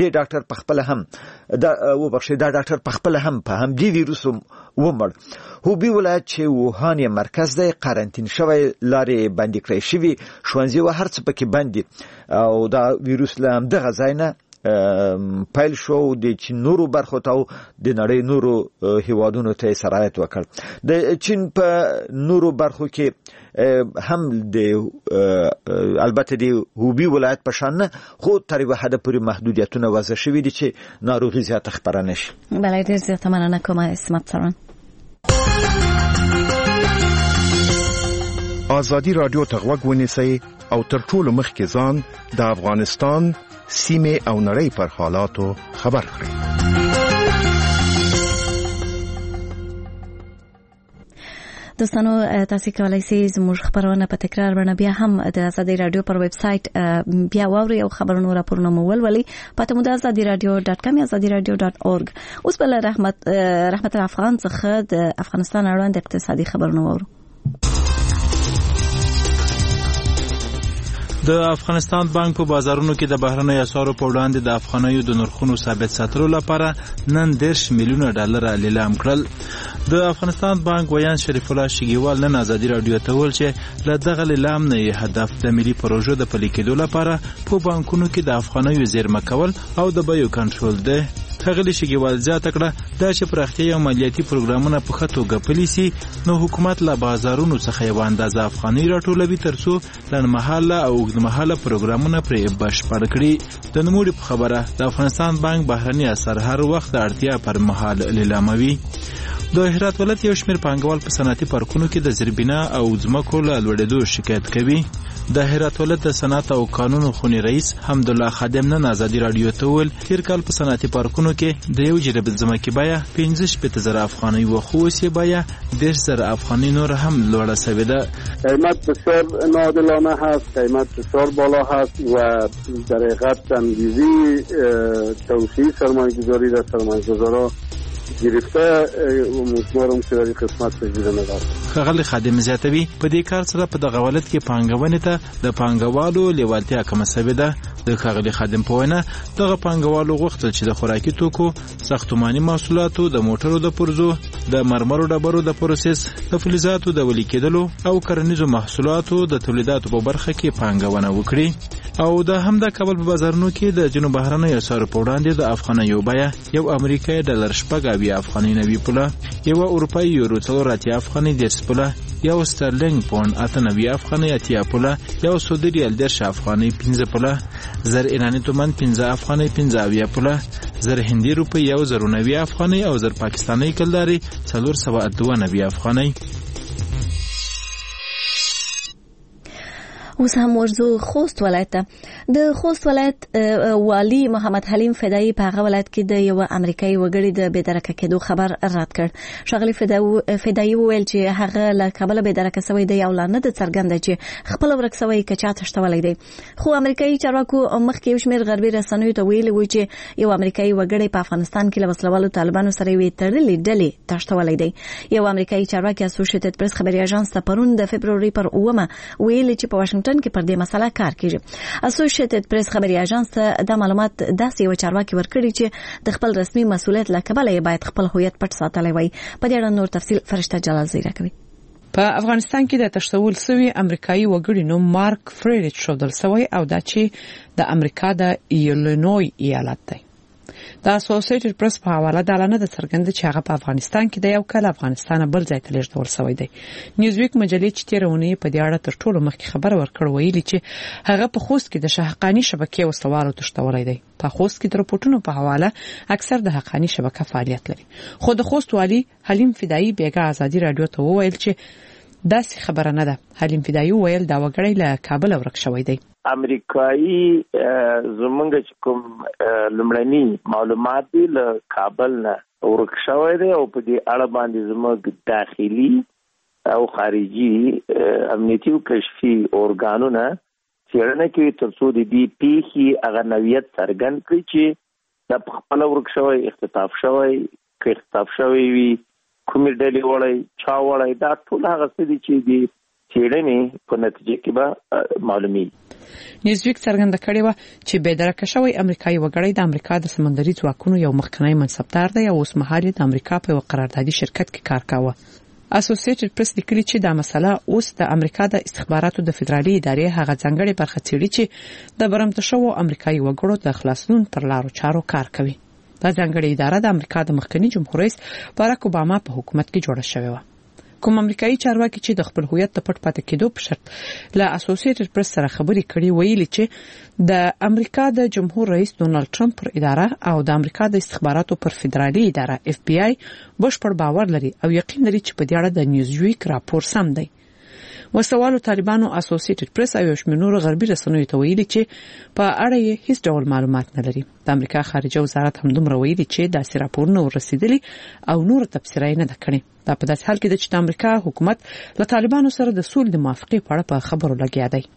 په هم دی ویروس ومړ. هوبي ولایت چې ووهان یې مرکز دی قرنطین شوی، لارې بندي کړې شوی، ښوونځي و هر څه پکې بندي او دا ویروس له دغه ځای نه پیل شو د چین نورو برخو ته او د نړۍ نورو هیوادونو ته سرایت وکړ. د چین په نورو برخو کې هم د البته د هوبي ولایت په شان نه خو تر یوه حده پورې محدودیتونه وضع شوي دي چې ناروغي زیاته خپره نشي. بله ډېر زیاته مننه کوم اسمت سران. آزادی رادیو ته غوږ ونیسئ او تر ټولو مخکې ځان د افغانستان سیمه او نړۍ پر حالاتو خبر کړئ. دوستانو تاسو کولای شئ زموږ خبرونه په تکرار باندې بیا هم د آزادی رادیو پر ویب سټ بیا واورئ او خبرونه راپورونه مو ولولئ. پته مو د azadiradio.com یا azadiradio.org. اوس بل رحمت افغان څخه د افغانستان اړوند اقتصادي خبرونه واورو. د افغانستان بانک په بازارونو کې د بهرنیو اسعارو په وړاندې د افغانیو د نرخونو ثابت ساتلو لپاره نن 10 میلیونه ډالر لیلام کړل. د افغانستان بانک ویان شریف الله شګیوال نن آزادی رادیو ته ویل چې له دغه لیلام نه هدف د ملي پروژو د پلي کېدو لپاره په بانکونو کې د افغانیو زیرمه کول او د بیو کنټرول دی. ښاغلي شګیوال زیاته کړه دا چې پراختیا او مالیاتي پروګرامونه په ښه توګه پلي سي نو حکومت له بازارونو څخه یوه اندازه افغانۍ راټولوي تر څو لنډمهاله او اوږدمهاله پروګرامونه پرې بشپړ کړي. د نوموړي په خبره د افغانستان بانک بهرني اسعار هر وخت د اړتیا پر مهال لیلاموي. د هرات ولایت یو شمېر پانګوال په صنعتي پارکونو کې د زیربنا او ځمکو له لوړېدو شکایت کوي. د هرات ولایت د صنعت او قانون خونی رئیس حمدالله خادم نن آزادی رادیو ته ویل تیر کال په صنعتي پارکونو کې د یو جریب ځمکې بیه 15,000 افغانۍ و خو اوس یې بیه 10,000 افغانۍ نور هم لوړه شوې ده. قیمت بسیار ناعادلانه هست، قیمت بسیار بالا هست و در حقیقت تنظیمی توسعه سرمایه‌گذاری در سرمایه‌گذارا گرفته امیدوارم چې د قسمت تجربه نه لري. ښاغلي خادم زیاتوي په دې کار سره په دغه ولایت کې پانګونې ته د پانګوالو لیوالتیا کمه شوې ده. د ښاغلي خادم په وینا دغه پانګوالو غوښتل چې د خوراکي توکو، ساختماني محصولاتو، د موټرو د پرزو، د مرمرو ډبرو د پروسس، د فلزاتو د ویلې کېدلو او کرنیزو محصولاتو د تولیداتو په برخه کې پانګونه وکړي. او د همدا کابل په بازارونو کې د جنوب بهرنیو اسعارو په وړاندې د افغانیو بیه یو امریکایي ډالر 8 افغانۍ 90 پوله، یو اروپایي یورو 4 افغانۍ 10 پوله، یو سترلینګ پاوند 98 افغانۍ 80 پوله، یو سعودي ریال 10 افغانۍ 15 پوله، زر ایرانی تومان 15 افغانۍ 15 پوله، زر هندي روپۍ 1090 افغانۍ او زر پاکستاني کلداري 492 افغانۍ. اوس هم ورځو خوست ولایت ته. د خوست ولایت والی محمد حلیم فدایی په هغه ولایت کې د یو امریکایي وګړي د بېدرکه کېدو خبر رد کړ. ښاغلي فدایی وویل چې هغه له کابله بېدرکه شوی دی او لا نه ده څرګنده چې خپل ورک شوی که چا تښتولی دی. خو امریکایي چارواکو مخکې یو شمېر غربي رسنیو ته ویلي و چې یو امریکایي وګړی په افغانستان کې له وسلوالو طالبانو سره یوې تړلې ډلې تښتولی دی. یو امریکایي چارواکي اسوسییټډ پریس خبري اژانس ته پرون د فبروري پر 9 ویلي چې په واشنګټن کې پر دې مسله کار کیږي. اسوسییټډ پریس خبري اژانس ته د معلومات داسې یو چارواکي ورکړي چې د خپل رسمي مسؤلیت له کبله باید خپل هویت پټ ساتلی وي. په دې اړه نور تفصیل فرشته جلال زیره کوي. په افغانستان کې د تشتول سوي امریکایي وګړي نوم مارک فریډریچ شودل سوی او دا چې د امریکا د ایلینوی ایالت دی. د اسوسییټډ پریس په حواله د اعلان د څرګند چې هغه په افغانستان کې د یو کال افغانستان بل ځای ته لیږدول شوی دی. نیوزویک مجلې چې تیرونه په دې اړه تر ټولو مخکې خبر ورکړ ویلي چې هغه په خوست کې د شهقانی شبکې وسوالو تشتولای دی. په خوست کې د رپورټونو په حواله اکثر د حقانی شبکه فعالیت لري. خو د خوست والی حلیم فدایی بیګا ازادي رادیو ته وویل چې داسې خبره نه ده. حلیم فدایی ویل دا وګړی له کابل ورک شوی دی. امریکایي زمونږ چې کوم لمړني معلومات دي له کابل نه ورک شوی دی او په دې اړه باندې زموږ داخلي او خارجي امنیتي او کشفي اورګانونه څېړنه کوي ترڅو د دې پیښې هغه نوعیت څرګند کړي چې دا په خپله ورک شوی اختطاف شوی که اختطاف شوی وي کومې ډلې وړی چا وړی دا ټول هغه څه دي چې د څېړنې په نتیجه کې به معلومي. نیوزویک څرګنده کړې و چې بېدرکه شوی امریکایي وګړی د امریکا د سمندري ځواکونو یو مخکنی منصبدار دی او اوس مهال د امریکا په قراردادي شرکت کې کار کاوه. اسوسییټډ پریس لیکلي چې دا مسله اوس د امریکا د استخباراتو د فدرالي ادارې هغه ځانګړي برخه څېړي چې د برمته شوو امریکایي وګړو د خلاصون پر لارو چارو کار کوي. دا ځانګړي اداره د امریکا د مخکنی جمهور رئیس باراک اوباما په حکومت کې جوړه شوې و. کوم امریکایي چارواکي چې د خپل هویت د پټ پاتې کېدو په شرط له اسوسییټډ پریس سره خبرې کړې ویلي چې د امریکا د جمهور رئیس ډونالد ټرمپ پر اداره او د امریکا د استخباراتو پر فدرالي اداره اف بی آی بشپړ باور لري او یقین لري چې په دې اړه د نیوزویک راپور سم دی. وسوالو طالبانو اسوسییټډ پریس او شمنور غربي رسنیو ته ویلي چې په اړه یې هیڅ ډول معلومات نه لري. د امریکا خارجه وزارت هم دومره ویلي چې داسې راپورونه ورسېدلي او نور تفسیر نه ده کړې. دا په داسې حال کې ده چې د امریکا حکومت له طالبانو سره د سولې د موافقې په اړه په خبرو لګیا دی.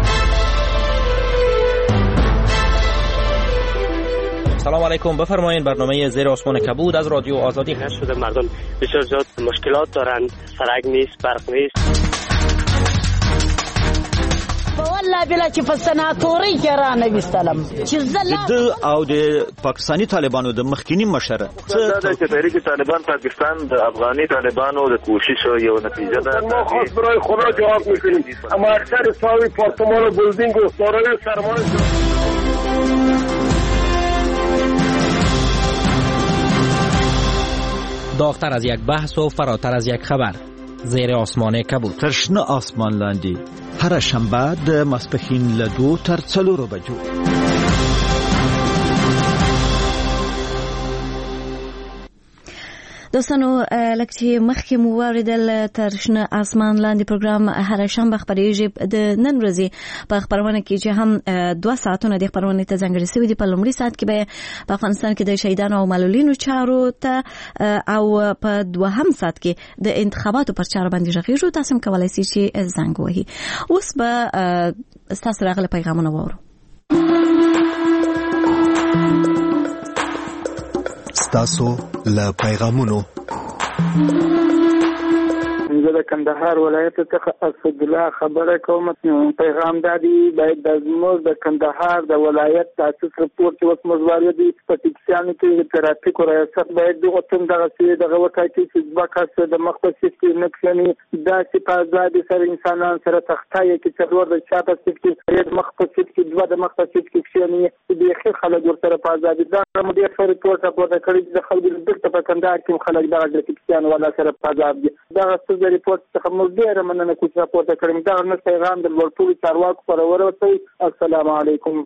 سلام علیکم، بفرمایید. برنامه زیر آسمان کبود از رادیو آزادی شده. مردم بسیار زیاد مشکلات دارند، سرک نیست، برق نیست. والله بلا چې په سناتوري کې را نه وستلم چې د او د پاکستانی طالبانو د مخکینی مشر څه د تحریک طالبان پاکستان د افغاني طالبانو د کوشش یو نتیجه ده. ما خاص برای خدا جواب میکنیم اما اکثر ساوی پارتمان بلدینگ و سارای سرمایه داغتر از یک بحث و فراتر از یک خبر. زیر آسمان کبود. ترشنه آسمان لاندی. هر شنبه د ماسپښین له 2 تر 4 بجو. دوستانو لکه چې مخکې مو واوریدل تر شنه اسمان لاندې پروګرام هر شنبه خپرېږي. د نن ورځې په خبرونه کې چې هم 2 ساعتونه د خبرونه ته ځانګړي شوي دي. په لومړي ساعت کې به په افغانستان کې د شهیدانو او معلولینو چارو ته او په دوهم ساعت کې د انتخاباتو پر چارو باندې غږیږو. تاسو هم کولای شئ چې زنګ ووهئ. اوس به تاسو راغلي پیغامونه واورو. ستاسو له پیغامونو زه د کندهار ولایت څخه اسد الله خبره کوم. پیغام دادی باید د زموږ د کندهار د ولایت تاسیس رپورټ چې اوس موږ وارد دي په ټیکسیانو کې د ترافیک ریاست باید دغه تم دغه سي دغه وکړي چې ځبکه د مختص کې نکښني دا چې په آزادي سره انسانان سره تختای کې څلور د چاپه کې د مختص کې دوه د مختص کې کښني د اخر خلک ورته په آزادي دا مدیر رپورټ راپورته کړی د خلکو د دغه په کندهار کې خلک دغه د ټیکسیانو ولا سره په آزادي دغه د ریپورت څخه موږ ډېر مننه کوم چې راپورته کړم. دا نن پیغام د ورټولو چارواکو پر ورسوي. السلام علیکم.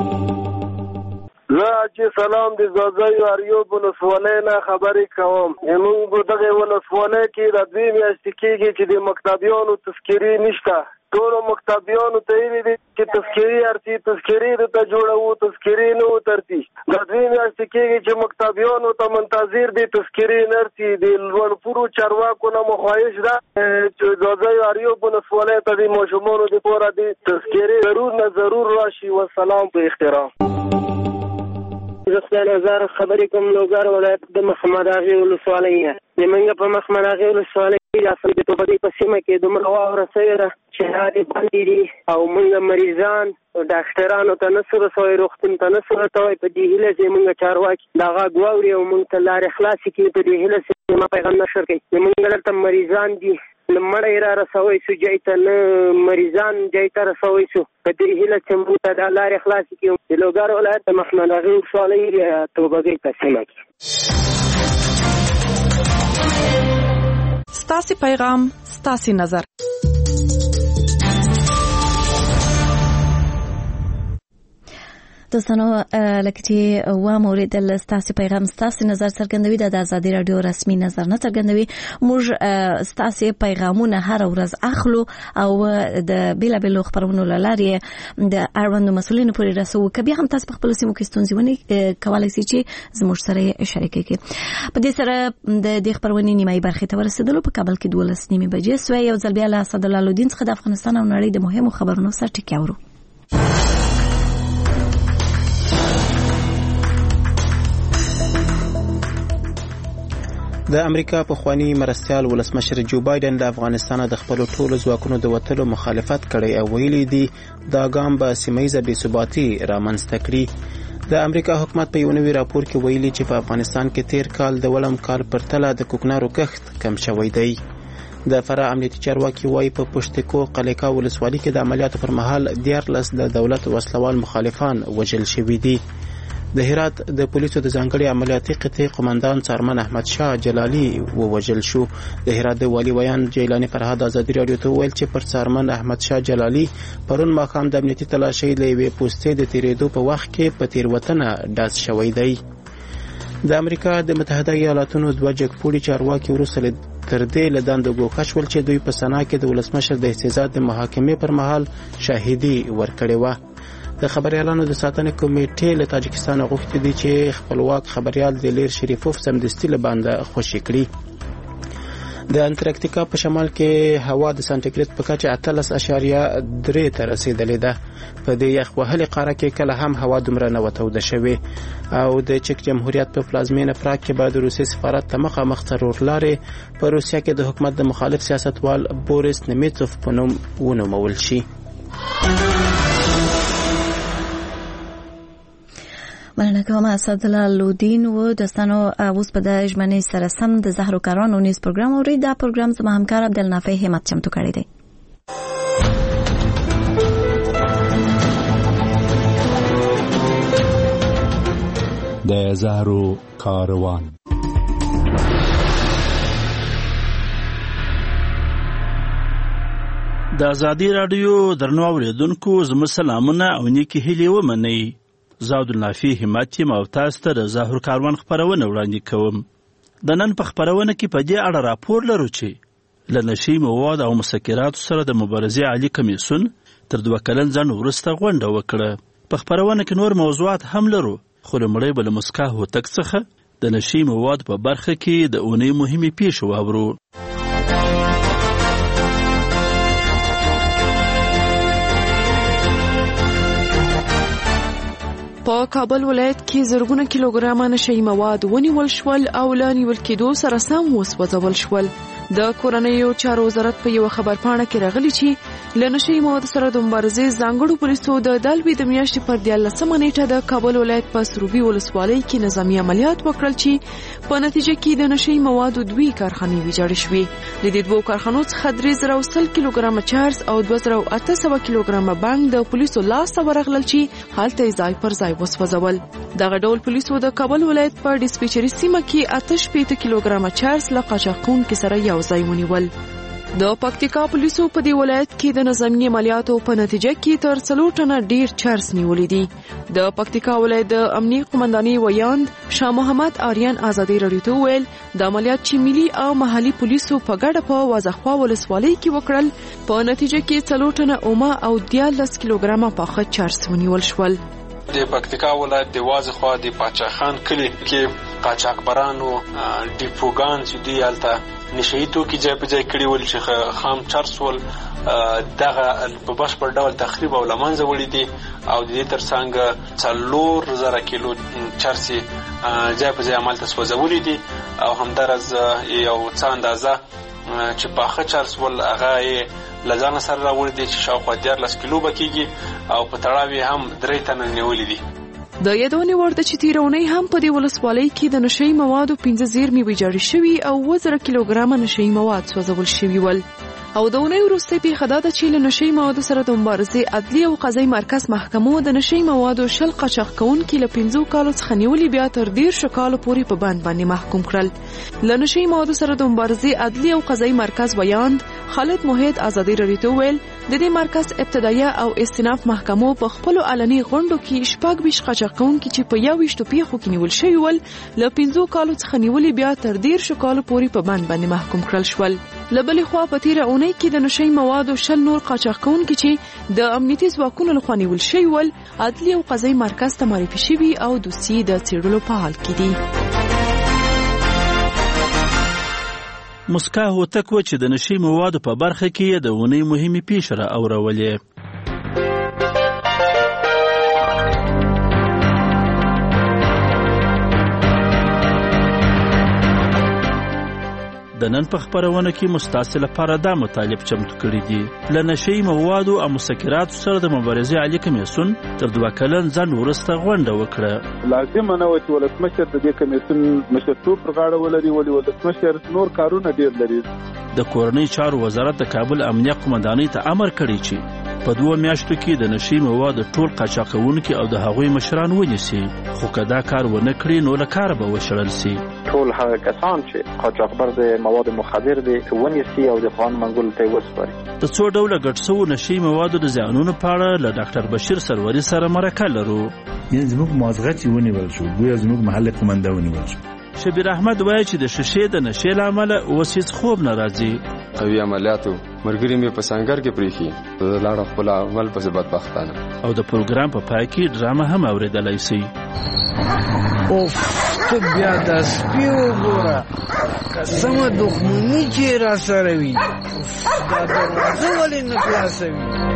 زه چې سلام د زازای اریوب ولسوالۍ نه خبرې کوم. موږ دغه ولسوالۍ کې د دوی میاشتې کېږي چې د مکتبیانو تذکیري نشته. ټول مکتبیانو ته یې دي چې تذکیري ارتي تذکیري ته جوړو تذکیري نو ترتي د دوی میاشتې کېږي چې مکتبیانو ته منتظر دي تذکیري نرتي د لوړپورو چارواکو نه مخواهش ده چې زازای اریوب ولسوالۍ ته د ماشومانو دپاره د تذکیري ضرور راشي. والسلام په احترام. زه نظر خبرې کوم. لوګر ولایت د محمد اغي ولسوالۍ زمونږ په محمد اغي ولسوالۍ اصل د توبې په سیمه کې دومره واوره سوې ده چې هغې بندې دي او موږ مریضان ډاکټرانو ته نه سو رسوی، روغتون ته نه سو رسوی. په دې هیله چې موږ چارواکي دا غږ واوري او موږ ته لارې خلاصې کړي. په دې هیله چې ما پیغام نشر کوي. زمونږ دلته مریضان دي مړی را رسوي شو جای ته، نه مریضان جای ته رسوي شو. په دې هیله چې موږ ته د لارې خلاصې کړو. د لوګر ولایت د محمد اغې ولسوالۍ توبګۍ په سیمه کې. ستاسې پیغام ستاسې نظر. دوستانو لکه چې واوریدل ستاسو پیغام ستاسو نظر څرګندوي د آزادي رادیو رسمي نظر نه څرګندوي. موږ ستاسو پیغامونه هر ورځ اخلو او د بیلابیلو خبرونو لارې د اړوندو مسولینو پورې رسوو. کبي هم تاسو په خپل سیمو کې ستونزې ونی کولای شئ چې زموږ سره شریک کړئ. په دې سره د دې خبرونې نیمایي برخې ته ورسېدلو. په کابل کې 12 بجې سوی یو ځل بیا له اسد الله الدین څخه د افغانستان او نړۍ د مهمو خبرونو سره ټکی اورو. د امریکا پخوانی مرستیال ولسمشر جو بایدن د افغانستان د خپل ټولو ځواکونو د وټلو مخالفت کړي او ویلي دي دا ګام به سیمه‌ییزه بې ثباتي رامنځته کړي. د امریکا حکومت په یو نوي راپور کې ویلي چې په افغانستان کې تیر کال د ولم کال پرتله د کوکنارو کښت کم شوی دی. د فرا امنیتي چارواکي وايي په پښتکو قلیقا ولسوالۍ کې د عملیاتو پر مهال 14 د دولت وسلوال مخالفان وژل شوي دي. د هرات د پولیسو د ځانګړي عملیاتي قطعې قومندان څارمن احمد شاه جلالي ووژل شو. د هرات د والي ویان جیلانی فرهاد آزادي رادیو ته ویل چې پر څارمن احمد شاه جلالي پرون ماښام د امنیتي تلاشۍ له یوې پوستې د تیرېدو په وخت کې په تیروتنه ډاز شوی دی. د امریکا د متحده ایالاتونو 2 جګپوړي چارواکي وروسته تر دې له دندو ګوښه شول چې دوی په سنا کې د ولسمشر د اهتزاز د محاکمې پر مهال شاهدي ورکړې وه. د خبريالانو د ساتنې کمیټې له تاجکستان غوښتي دي چې خپلواک خبريال د لیر شریفوف سمدستي له باندې خوشي کړي. د انټارکټیکا په شمال کې هوا د سانتیګریډ په کچه 18.3 ته رسیدلې ده. په دې یخ وهلې قاره کې کله هم هوا دومره نه وتوده شوې. او د چک جمهوریت په پلازمینه پراګ کې بعد روسي سفارت ته مخامخ ترورلارې په روسیا کې د حکومت د مخالف سیاستوال بوریس نمیتوف په نوم ونومول شي. مننه کوم اسد الله الدین و دوستانو. اوس په د ژمنې سره سم د زهرو کارانو نیز پروګرام اوري. دا پروګرام زما همکار عبدالنافع همت چمتو کړی دی. د زهرو کاروان. د آزادي رادیو درنو اوریدونکو زموږ سلامونه او نیکی هیلې ومنئ. زه عبدالنافع همت یم او تاسو ته د زهرو کاروان خپرونه وړاندې کوم. د نن په خپرونه کې په دې اړه راپور لرو چې له نشي مواد او مسکراتو سره د مبارزې عالی کمیسیون تر 2 کلن ځنډ وروسته غونډه وکړه. په خپرونه کې نور موضوعات هم لرو، خو لومړی به له مسکا هوتک څخه د نشي مواد په برخه کې د اونۍ مهمې پیښې واورو. په کابل ولایت کې زرګونه کیلوګرامه نشئی مواد ونیول شول او له نیول کېدو سره سم وسوځول شول. د کورنیو چارو وزارت په یو خبرپاڼه کې راغلی چې له نشئی مواد سره د مبارزې ځانګړو پولیسو د دالوي د میاشتې پر 14 نیټه د کابل ولایت په سروبي ولسوالۍ کې نظامی عملیات وکړل چې په نتیجه کې د نشئی موادو 2 کارخانې ویجاړې شوې. د دې 2 کارخانو څخه 310 کیلوګرامه چارس او 2800 کیلوګرامه بانګ د پولیسو لاس ورغلل چې هلته ځای پر ځای وسوځول. دغه ډول پولیسو د کابل ولایت په ډیسپیچري سیمه کې 8 کیلوګرامه چارس له قاچاقونکو سره یو ځای ونیول. د پکتیکا پولیسو په دی ولایت کې د نظامی عملیاتو په نتیجه کې تر 4 ټنه ډیر چارس نیولې دي. د پکتیکا ولایت د امنیه قومندانۍ ویاند شاه محمد آریان آزادي رادیو ته ویل د عملیات چې ملي او محلي پولیسو په ګډه په وازخوا ولسوالۍ کې وکړل په نتیجه کې 4 ټنه اومه او 13 کیلوګرامه پاخه چارس ونیول شول. د پکتیکا ولایت د وازخوا د پاچاخان کلی کې قاچاقبرانو ډیپوګان چې دی الته نشئی توکي ځای په ځای کړي ول چې خام چارس ول دغه په بشپړ ډول تخریب او لمنځه وړي دي او د دې ترڅنګ 4000 کیلو چارس ځای په ځای عمل تسوځولې دي او همدارز یو څه اندازه چې پاخه چارس ول هغه لزان سره راوړي دي چې شاوخوا 14 کیلو بکیږي او په تړاوی هم 3 تنه نیولې دي. د یادونې وړ ده چې تیرونی هم په دې ولسوالۍ کې د نشئی موادو 15 زیرمې ویجاړې شوي او 1000 کیلوګرامه نشئی مواد سوځول شوي ول. او د اونۍ وروستۍ پیښه دا ده چې له نشي موادو سره د مبارزې عدلي او قضایي مرکز محکمو د نشي موادو 10 قاچاق کوونکي له 15 کالو څخه نیولې بیا تر 10 کالو پورې په بند باندې محکوم کړل. له نشي موادو سره د مبارزې عدلي او قضایي مرکز ویاند خالد موحد ازادي راډیو ته ویل د دې مرکز ابتدایي او استیناف محکمو په خپل علني غونډو کې 26 قاچاق کوونکي چې په 21 پیښو کې نیول شوي ول له 15 کالو څخه نیولې بیا تر 10 کالو پورې په بند باندې محکوم کړل شول. له بلې خوا په تیره اونۍ کې د نشي موادو 10 نور قاچاق کوونکي چې د امنیتي ځواکونو لخوا نیول شوي ول عدلي او قضایي مرکز ته معرفي شوي او دوسیې د څېړلو په حال کې دي. مسکا هوتک و چې د نشي موادو په برخه کې د اونۍ مهمې پیښې را اورولې. د نن په خبرونه کې مستعصل لپاره دا مطالب چمتو کړی دي. له نشي موادو او مسکراتو سره د مبارزې عالی کمیسیون تر 2 کلن ځان ورسته غونډه وکړه. لازم نه و چې ولسمشر د دې کمیسیون مشرتوب پر غاړه ولري، ولې ولسمشر نور کارونه ډیر لري. د کورنۍ چارو وزارت د کابل امنیه قومندانۍ ته امر کړی چې په 2 میاشتو کې د نشي موادو ټول قاچاقونکي او د هغوی مشران ونیسي، خو که دا کار ونه کړي نو له کاره به وشړل سي. ټول هغه کسان چې قاچاقبر د مواد مخدر دي ونیسي او د قانون منګول ته وسپاري. د څو ډوله ګډ شوو نشي موادو د زیانونو په اړه له ډاکټر بشیر سروري سره مرکه لرو. یعنې زموږ مازغه چې ونیول شو، ګویا زموږ محل قومنده ونیول شو. شبیر احمد وایي چې د شیشې د نشې له امله اوس هېڅ خوب نه راځي. قوي عملیاتو مرګري مې په سنگر کې پریښي، د لاړه خپل عمل پسې بدبختانه. او د پروګرام په پای کې ډرامه هم اورېدلی سي. اوف ته بیا د سپي وګوره، قسمه دښمني چې را سره وي، دا دروازه ولې نه خلاصوي.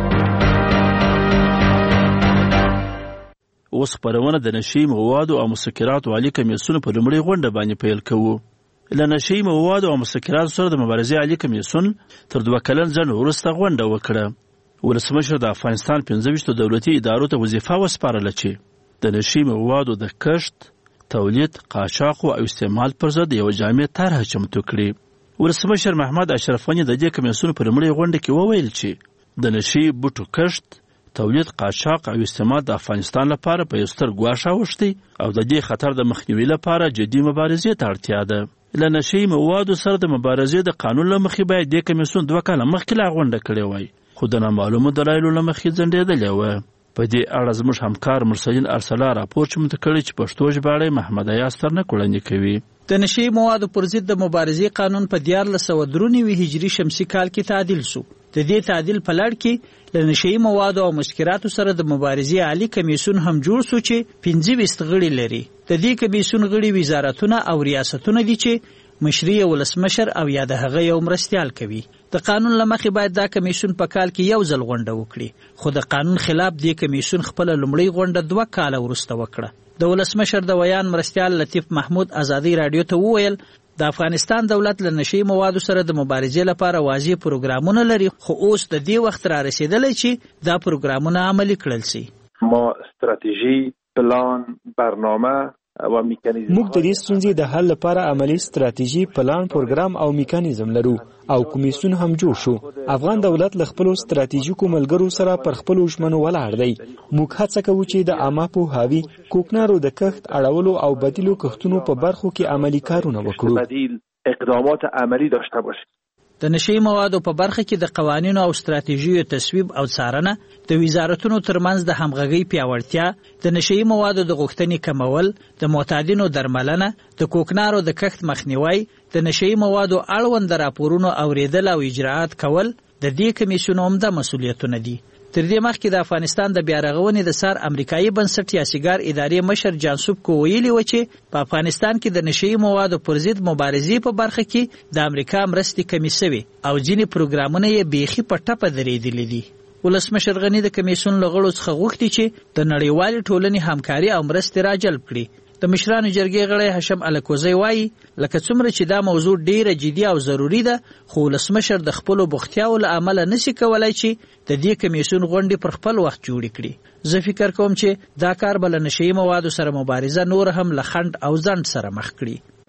اوس خپرونه د نشي موادو او مسکراتو عالی کمیسیون په لومړۍ غونډه باندې پیل کوو. له نشي موادو او مسکراتو سره د مبارزې عالی کمیسیون تر 2 کلن ځنډ وروسته غونډه وکړه. ولسمشر د افغانستان 15 دولتي ادارو ته وظیفه وسپارله چې د نشي موادو د کښت، تولید، قاچاق او استعمال پر ضد یو جامع طرح چمتو کړي. ولسمشر محمد اشرف غني د دې کمیسیون په لومړۍ غونډه کې وویل چې د نشي بوټو کښت، تولید، قاچاق او استعمال د افغانستان لپاره په یو ستر ګواښ اوښتي او د دې خطر د مخنیوي لپاره جدي مبارزې ته اړتیا ده. له نشي موادو سره د مبارزې د قانون له مخې باید دې کمیسیون 2 کاله مخکې لا غونډه کړې وای، خو د نامعلومو دلایلو له مخې ځنډېدلې وه. په دې اړه زموږ همکار مرسلین ارسلا راپور چمتو کړی چې پښتو ژباړی محمد ایاز ترنک وړاندې کوي. د نشي موادو پر ضد د مبارزې قانون په 1493 هجري شمسي کال کې تعدیل شو. د دې تعدیل په لړ کې له نشي موادو او مسکراتو سره د مبارزې عالی کمیسیون هم جوړ شو چې 15 غړي لري. د دې کمیسیون غړي وزارتونه او ریاستونه دي چې مشري ولسمشر او یا د هغه یو مرستیال کوي. د قانون لمخې باید دا کمیسیون په کال کې یو ځل غونډه وکړي، خو د قانون خلاف دې کمیسیون خپل لومړی غونډه 2 کاله وروسته وکړه. د ولسمشر د ویان مرستیال لطیف محمود ازادي راډیو ته وویل د افغانستان دولت له نشي موادو سره د مبارزې لپاره واضح پروګرامونه لري، خو اوس د دې وخت را رسیدلی چې دا پروګرامونه عملي کړل شي. ما استراتیژي، پلان، برنامه او میکانیزم موږ د دې ستونزې د حل لپاره عملی ستراتیژي، پلان، پروګرام او میکانیزم لرو او کمیسیون هم جوړ شو. افغان دولت له خپل ستراتیژیکو ملګرو سره پر خپل ژمنو ولاړ دی. موږ هڅه کوو چې د عامه پوهاوي، کوکنارو د کښت اړولو او بدیلو کښتونو په برخو کې عملی کارونه وکړو. بدیل اقدامات عملی داشته باشیم. د نشي موادو په برخه کې د قوانینو او ستراتیژیو تصویب او څارنه، د وزارتونو ترمنځ د همغږۍ پیاوړتیا، د نشي موادو د غوښتنې کمول، د معتادینو درملنه، د کوکنارو د کښت مخنیوی، د نشي موادو اړوند راپورونو اوریدل او اجراءات کول د دې کمیسیون عمده مسؤلیتونه دي. تر دې مخکې د افغانستان د بیارغونې د سار امریکایي بنسټ یا سیګار ادارې مشر جانسوب کو ویلي و چې په افغانستان کې د نشي موادو پر ضد مبارزې په برخه کې د امریکا مرستې کمې شوې او ځینې پروګرامونه یې بیخي په ټپه درېدلي دي. ولسمشر غني د کمیسیون له غړو څخه غوښتي چې د نړیوالې ټولنې همکاري او مرستې راجلب کړي. د مشرانو جرګې غړی هشم الکوزی وایي لکه څومره چې دا موضوع ډیره جدي او ضروری ده، خو ولسمشر د خپلو بوختیاو له امله نشي کولای چې د دې کمیسیون غونډې پر خپل وخت جوړې کړي. زه فکر کوم چې دا کار به له نشي موادو سره مبارزه نور هم له خنډ او ځنډ سره مخ کړي.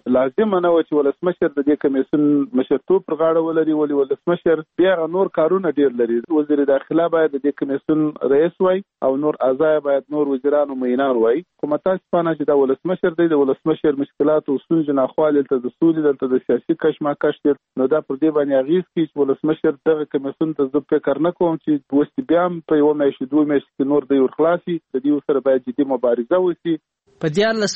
لازم نه و چې ولسمشر د دې کمیسیون مشرتوب پر غاړه ولري. ولې ولسمشر بیا نور کارونه ډیر لري. وزیر داخله باید د دې کمیسیون رئیس وای او نور اعضا باید نور وزیران او معینان وای. خو متاسفانه چې د ولسمشر د ولسمشر مشکلات او ستونزې ناخواله ته د سولې دلته د سیاسي کشمکش دي، نو دا پر دې باندې اغیز کوي چې ولسمشر دغه کمیسیون ته زه فکر نه کوم چې وست بیا په یو میاشت دوه میاشتې نور د ورخلاصي د دې سره باید جدي مبارزه وشي. په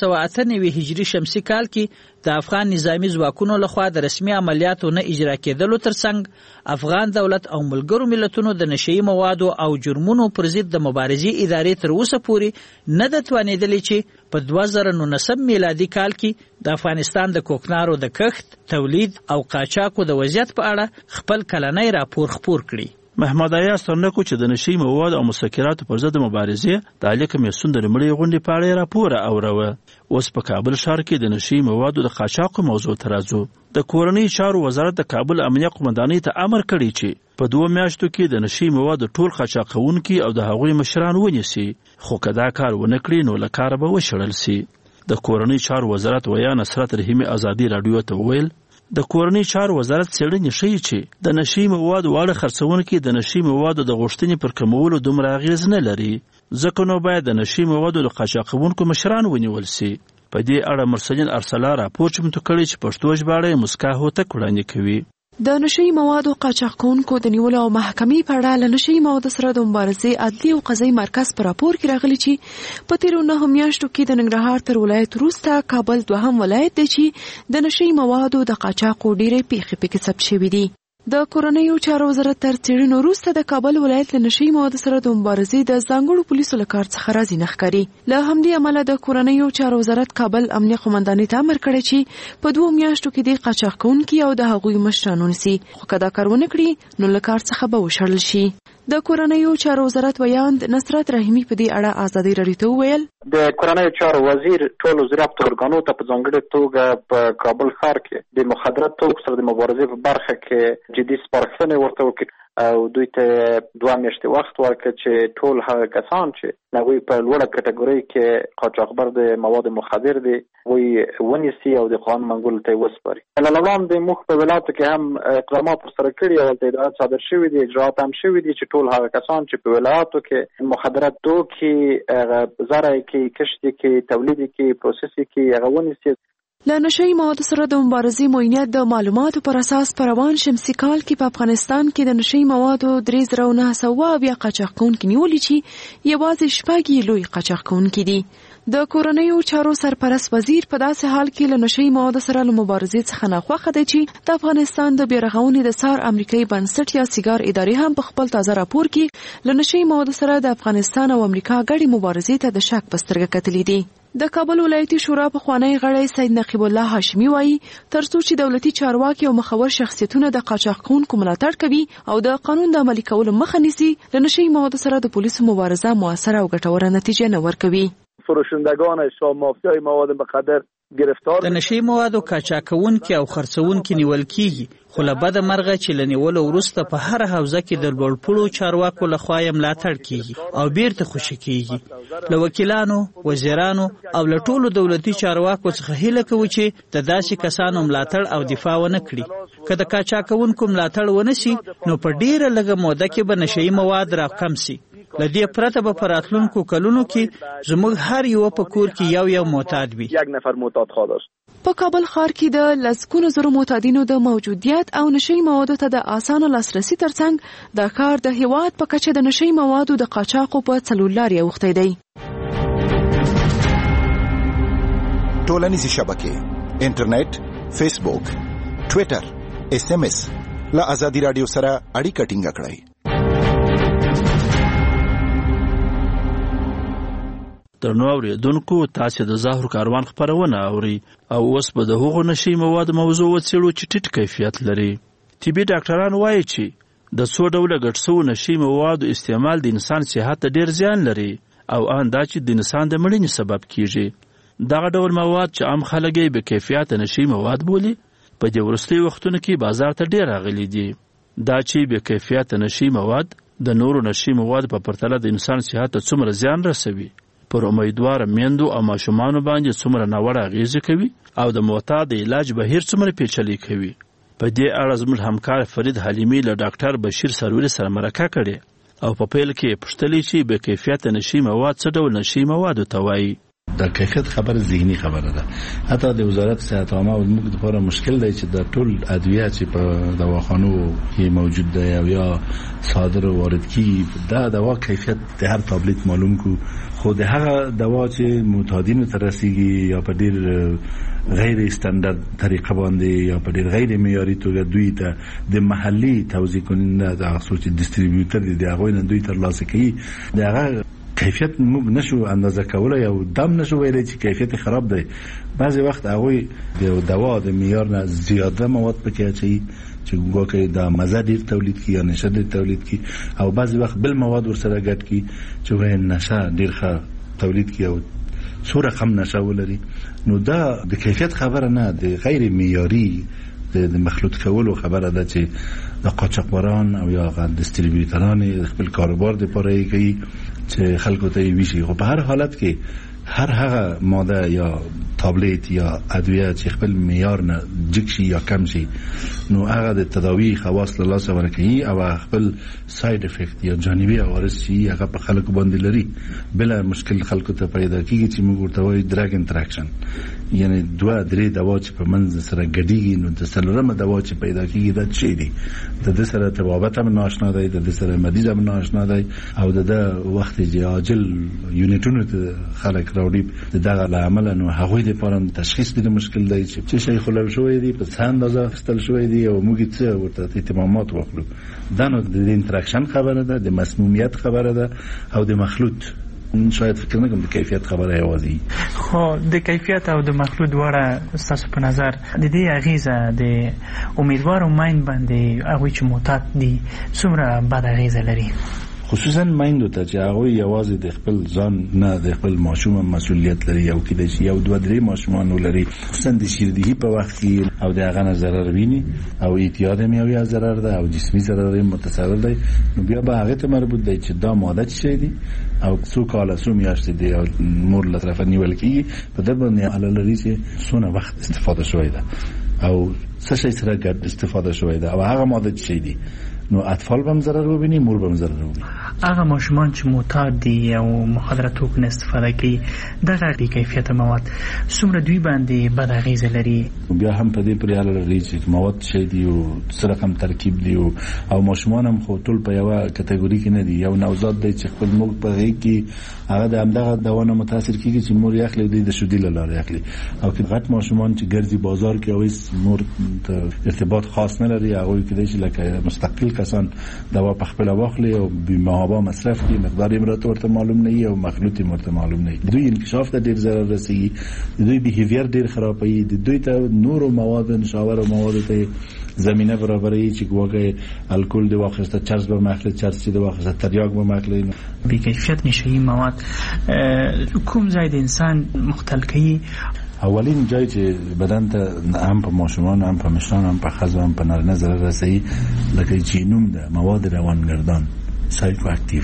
1998 هجری شمسي کال کې د افغان نظامی ځواکونو لخوا د رسمي عملیاتو نه اجرا کېدلو ترڅنګ افغان دولت او ملګرو ملتونو د نشئی موادو او جرمونو پر ضد د مبارزې ادارې تر اوسه پورې نه د توانېدلې چې په 2019 میلادي کال کې د افغانستان د کوکنارو د کښت، تولید او قاچاقو د وضعیت په اړه خپل کلنی راپور خپور کړي. محمد ایاز ترنکو چې د نشئی مواد او مسکراتو پر ضد مبارزې د عالی کمیسیون د لومړۍ غونډې په اړه راپور اوروه. اوس په کابل ښار کې د نشئی موادو د قاچاقو موضوع ته راځو. د کورنۍ چارو وزارت د کابل امنیه قومندانۍ ته امر کړی چې په 2 میاشتو کې د نشئی موادو ټول قاچاقونکي او د هغوی مشران ونیسي، خو که دا کار ونه کړي نو له کاره به وشړل سي. د کورنۍ چارو وزارت ویا نصرت رحیمي ازادي راډیو ته وویل د کورنۍ چارو وزارت څېړنې ښیي چې د نشئی موادو واړه خرڅونکي د نشئی موادو د غوښتنې پر کمولو دومره اغېز نه لري، ځکه نو باید د نشئی موادو د قاچاقونکو مشران ونیول سي. په دې اړه مرسلین ارسلا راپور چمتو کړی چې پښتو ژباړه یې مسکا هوتک وړاندې کوي. د نشئی موادو قاچاقونکو د نیولو او محکمې په اړه له نشئی موادو سره د مبارزې عدلي او قضایي مرکز په راپور کې راغلي چې په تیرو 9 میاشتو کې د ننګرهار تر ولایت وروسته کابل دوهم ولایت دی چې د نشئی موادو د قاچاقو ډېرې پیښې پکې ثبت شوي دي. د کورنیو چارو وزارت تر څېړنو وروسته د کابل ولایت له نشئی موادو سره د مبارزې د ځانګړو پولیسو له کار څخه راضي نه ښکاري. له همدې امله د کورنیو چارو وزارت کابل امنیه قومندانۍ ته امر کړی چې په 2 میاشتو کې د قاچاق کوونکي او د هغوی مشران ونیسي، خو که دا کار ونه کړي نو له کار څخه به وشړل شي. د کورنیو چارو وزارت ویاند نصرت رحیمي په دې اړه ازادي راډیو ته وویل د کورنیو چارو وزیر ټولو ضربت ارګانو ته په ځانګړې توګه په کابل ښار کې د مخدرات توکو سره د مبارزې په برخه کې جدي سپارښتنې ورته وکړي او دوی ته 2 میاشتې وخت ورکړ چې ټول هغه کسان چې نوی په لوړه کټګوري کې قاچاقبر د مواد مخدر دي وی ونیسي او د قانون منګول ته وسپاري. الان د مخ په ولایتو کې هم اقدامات سره کړي او د اجرات صادر شوي دي، اجرات هم شوي دي چې ټول هغه کسان چې په ولایتو کې مخدرات توکي زرع کې، کشت کې، تولید کې، پروسس کې هغه ونیسي. له نشئی موادو سره د مبارزې معاینات د معلوماتو پر اساس په روان شمسي کال کې په افغانستان کې د نشئی موادو 3900 قاچاق کوونکي نیولي چې یوازې 6 لوی قاچاق کوونکي دي. د کورنیو چارو سرپرست وزیر په داسې حال کې له نشئی موادو سره له مبارزې څخه ناخوښه دی چې د افغانستان د بیرغونې د سار امریکایي بنسټ یا سیګار ادارې هم په خپل تازه راپور کې له نشئی موادو سره د افغانستان او امریکا ګډې مبارزې ته د شک په سترګه کتلې دي. د کابل ولایتي شورا پخوانی غړی سید نقیب الله هاشمي وایي ترڅو چې دولتي چارواکي او مخور شخصیتونه د قاچاق کوونکو ملاتړ کوي او د قانون د عملي کولو مخه نیسي، له نشئی موادو سره د پولیسو مبارزه موثره او ګټوره نتیجه نه ورکوي. فروشندگان شام مافیای مواد مخدر گرفتار د نشئی موادو قاچاقونکي او خرڅونکي نیول کیږي، خو له بده مرغه چې له نیولو وروسته په هر حوزه کې د لوړپوړو چارواکو لخوا یې ملاتړ کیږي او بیرته خوشي کیږي. له وکیلانو، وزیرانو او له ټولو دولتي چارواکو څخه هیله کوو چې د داسې کسانو ملاتړ او دفاع ونه کړي. که د قاچاقونکو ملاتړ ونه سي نو په ډیره لږه موده کې به نشئی مواد راکم سي. له دې پرته به په راتلونکو کلونو کې زموږ هر یو په کور کې یو معتاد وي. په کابل ښار کې د لسګونو زرو معتادینو د موجودیت او نشئی موادو ته د اسانه لاسرسي ترڅنګ د ښار د هیواد په کچه د نشئی موادو د قاچاقو په څلور لارې اوښتی دی. ټولنیزې شبکې، انټرنیټ، فیسبوک، ټویټر، SMS له ازادي راډیو سره اړیکه ټینګه کړئ. درنو اوریدونکو، تاسو د زهر کاروان خبرونه اوري او اوس به د هغو نشئی مواد موضوع وڅېړو چې ټیټ کیفیت لري. طبي ډاکټران وایي چې د څو ډوله ګډ شوو نشئی موادو استعمال د انسان صحت ته ډیر زیان لري او ان دا چې د انسان د مړینې سبب کیږي. دغه ډول مواد چې عام خلک یې بې کیفیته نشئی مواد بولي په دې وروستیو وختونو کې بازار ته ډیر راغلي دي. دا چې بې کیفیته نشئی مواد د نورو نشئی مواد په پرتله د انسان صحت ته څومره زیان رسوي پر امیدوار میندو او ماشومان باندې څومره ناوړه اغیزه کوي او د معتاد علاج بهیر څومره پیچلي کوي. په دې اړه زموږ همکار فرید حلیمی له ډاکټر بشیر سروری سره مرکه کړې او په پیل کې پوښتلې چې به کیفیت نشي مواد څه ډول نشي مواد ته وایي. د کیفیت خبر ذهني خبره ده. حتی د وزارت صحت عامه او موږ لپاره مشکل دی چې د ټول ادویه چې په دواخانو کې موجود دی او یا صادر او وارد کی دا دوا کیفیت د هر تابلت معلوم کو، خو د هغه دوا چې معتادینو ته رسیږي یا په ډیر غیر استاندارد طریقه باندې یا په ډیر غیر معیاري توګه دوی ته د محلي توزیع کننده د اساس ډیسټریبیوټر دی هغه نه دوی تر لاسه کوي. دغه کیفیت موږ نشو اندازه کولای او دم نشو ویلای چې کیفیت خراب دی. بعضی وخت هغه د دوا د معیار نه زیاده مواد پکې اچي چې ګوګه د مزه ډیر تولید کی یا نشه ډیر تولید کی او بعضی وخت بل مواد ورسره ګډ کی چې وای نشه ډیر ښه تولید کی او سوره کم نشه ولري. نو دا د کیفیت خبره نه، د غیر معیاري د مخلوط کولو خبره ده چې د قاچاقبران او یا ډیسټریبیوټران خپل کاروبار د پاره کوي چې خلکو ته یې ویشي. خو په هر حالت کې هر هغه ماده یا تابلت یا ادویه چې خپل معیار نه جګ شي یا کم شي نو هغه د تداوی خواص له لاسه ورکوي او خپل ساید افیکټ یا جانبي عوارض شي هغه په خلکو باندې لري. بل مشکل خلکو ته پیدا کیږي چې موږ ورته وایو ډرګ انټراکشن، یعنی دوه درې دوا چې په منځ سره ګډیږي نو د څلورمه دوا چې پیدا کیږي دا څه دی؟ د سره تبابت هم ناشنا دی، د سره مریض هم ناشنا دی او د وخت عاجل یونټونو ته خلک راوړي. دغه عمل نو هغه د پاره تشخیص د مشکل دی چې شي خلل شوې دي په څه اندازه خستل شوې دي او موږ څه ورته اهتمامات وکړو. دا نو د انټراکشن خبره ده، د مسمومیت خبره ده او د مخلوط شاید فکر نه کوم د کیفیت خبره یوازې. خو د کیفیت او د مخلوط وړه تاسو په نظر د دې اغیزه د امیدوارو ماین باندې هغه چې معتاد دي څومره بد اغیزه لري؟ خصوصا مایندو ته چې هغه یوازې د خپل ځان نه د خپل ماشوم مسؤلیت لري او کې د یو دوه درې ماشومان لري، خصوصا د شیردهی په وخت کې او د هغه نه ضرر ویني او اعتیاد میوي ضرر ده او جسمي ضرر متصور دی. نو بیا به هغه ته مربوط دی چې دا ماده چي دي او څو کاله څو میاشتې دی او مور له طرفه نیول کیږي په دې باندې علاوه لري چې څونه وخت استفاده شوی ده او څه شي سره ګډ استفاده شوی ده او هغه ماده چي دي. نو اطفال هم ضرر وبیني، مور هم ضرر وبیني. هغه ماشومان چې معتاد دي او مخدره توکو نه استفاده کوي دغه بې کیفیته مواد څومره دوی باندې بد اغیزه لري؟ بیا هم په دې پورې اړه لري چې مواد شي دي او سره کوم ترکیب دي او ماشومان هم خو ټول په یو کټګوري کې نه دي. یو نوزاد دی چې خپل موږ په غي کې هغه د همدغه دوا نه متاثر کیږي چې مور یې اخلي د شودي لاله اخلي او کې غټ ماشومان چې ګرځي بازار کې او مور ته ارتباط خاص نه لري هغه کې چې لکه مستقل کسان دوا په خپل واخلي او بیمه مصرف کی مقدار امرات ورته معلوم نه او مخلوط ورته معلوم نه. دوی انکشاف ته ډیر ضرر رسیږي، دوی بیهیویر ډیر خرابوي، دوی ته نور مواد نشاور او مواد ته زمينه برابرې چې ګوګه الکول دی واخسته چرس به مخله چرس دی واخسته تریاک به مخله. بی کیفیت نشئی مواد کوم ځای د انسان مختل کوي؟ اولین جای چې بدن ته هم په ماشومان هم په مشران هم په ښځو هم په نارینه ضرر رسوي لکه جینوم ده مواد روانګردان سایکو اکټیو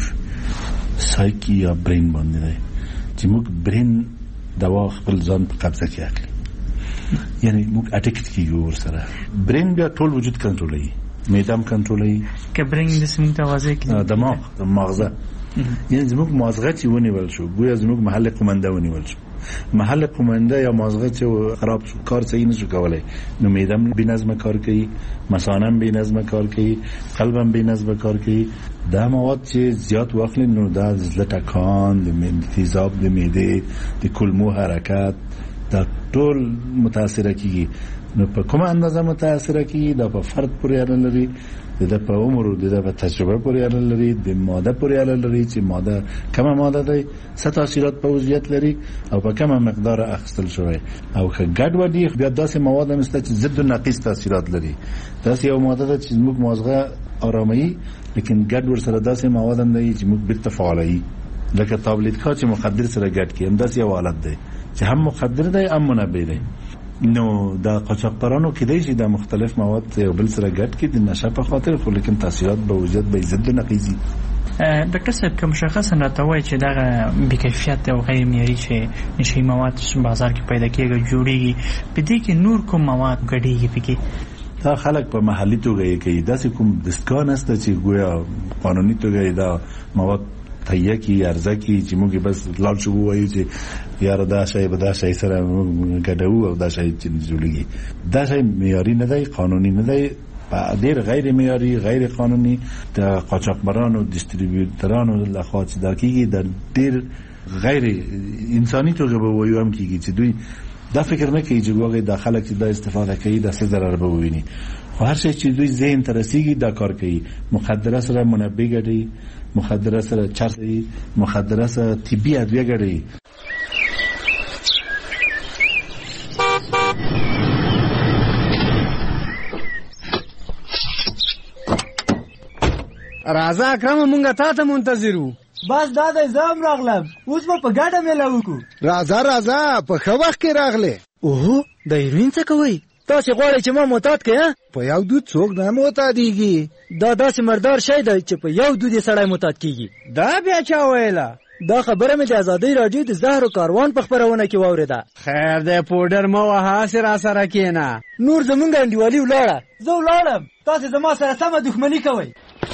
سایکی یا برین باندې دی چې موږ برین دوا خپل ځان په قبضه کې اخلي، یعنی موږ اټیکټ کیږو ورسره. برین بیا ټول وجود کنټرولوي، معده هم کنټرولوي که برین د سیمه توازی کې دماغ مغزه یعنی زموږ مازغه چې ونیول شو گویا زموږ محل قومنده ونیول شو. محل قومنده یا مازغه چې خراب شو کار صحیح نشو کولای نو معده بې نظم کار کوي، مثانه بې نظم کار کوي، قلب هم بې نظم کار کوي. دا مواد چې زیات واخلي نو دا زړه ټکان، د تیزاب د معده، د کولمو حرکت دا ټول متاثر کیږي. نو په کومه اندازه متاثر کیږي دا په فرد پورې اړه لري، د په عمر او د په تجربه پورې اړه لري، د ماده پورې اړه لري چې ماده کومه ماده ده، څه تاثیرات په وضعیت لري او په کومه مقدار اخیستل شوی. او که ګډوډي بیا داسې مواد هم شته چې ضد نقیض تاثیرات لري. داسې یو ماده ده چې موږ مازغه آرامي لیکن ګډ ور سره داسې مواد هم دي چې موږ بیرته فعالي لکه تابلت کا چې مخدر سره ګډ کی هم داسې یو حالت دی چې هم مخدر دی هم منبه دی. نو دا قاچاقبرانو کې دی چې دا مختلف مواد یو بل سره ګډ کی د نشه په خاطر خو لیکن تاثیرات به وجود به ضد نقیضي. ډاکټر صاحب کوم شخص راته وایي چې دغه بې کیفیت او غیر معیاري چې نشي مواد بازار کې پیدا کېږي جوړیږي په دې کې نور کوم مواد ګډېږي پکې دا خلک په محلي توګه یې کوي داسې کوم دستګاه نشته چې ګویا قانوني توګه دا مواد تهیه کی عرضه کی چې موږ بس لاړ شو وایو چې یاره دا شی به دا شی سره ګډو او دا شی چې جوړیږي دا شی معیاري نه دی قانوني نه دی ډېر غیر معیاري غیر قانوني د قاچاقبرانو ډیسټریبیوټرانو لخوا چې دا کیږي د ډېر غیر انساني توګه به وایو هم کیږي چې دوی دا فکر نه کوي چې واقعي د خلک چې دا استفاده کوي د څه ضرر به وویني خو هر شي چې دوی ذهن ته رسیږي دا کار کوي مخدره سره منبه ګډي مخدره سره چرسي مخدره سره طبي ادویه ګډي راځه اکرم مونږه تا ته منتظرو بس دا د زم راغلم اوس په ګډه مېله وکړو راځه په ښه وخت کې راغله اوه د هیروین څه کوي تاسو غواړئ چې ما معتاد کړئ په یو دود څوک نه معتادیږي دا داسې مردار شی دی چې په یو دود سړی معتاد کیږي دا بیا چا ویله دا خبره مې د ازادۍ راډیو د زهر کاروان په خبرونه کې واورېده خیر دی پوډر مو وهاسې را سره کېنه نور زمونږ انډیوالي ولاړه زه ولاړم تاسو زما سره سمه دښمني کوئ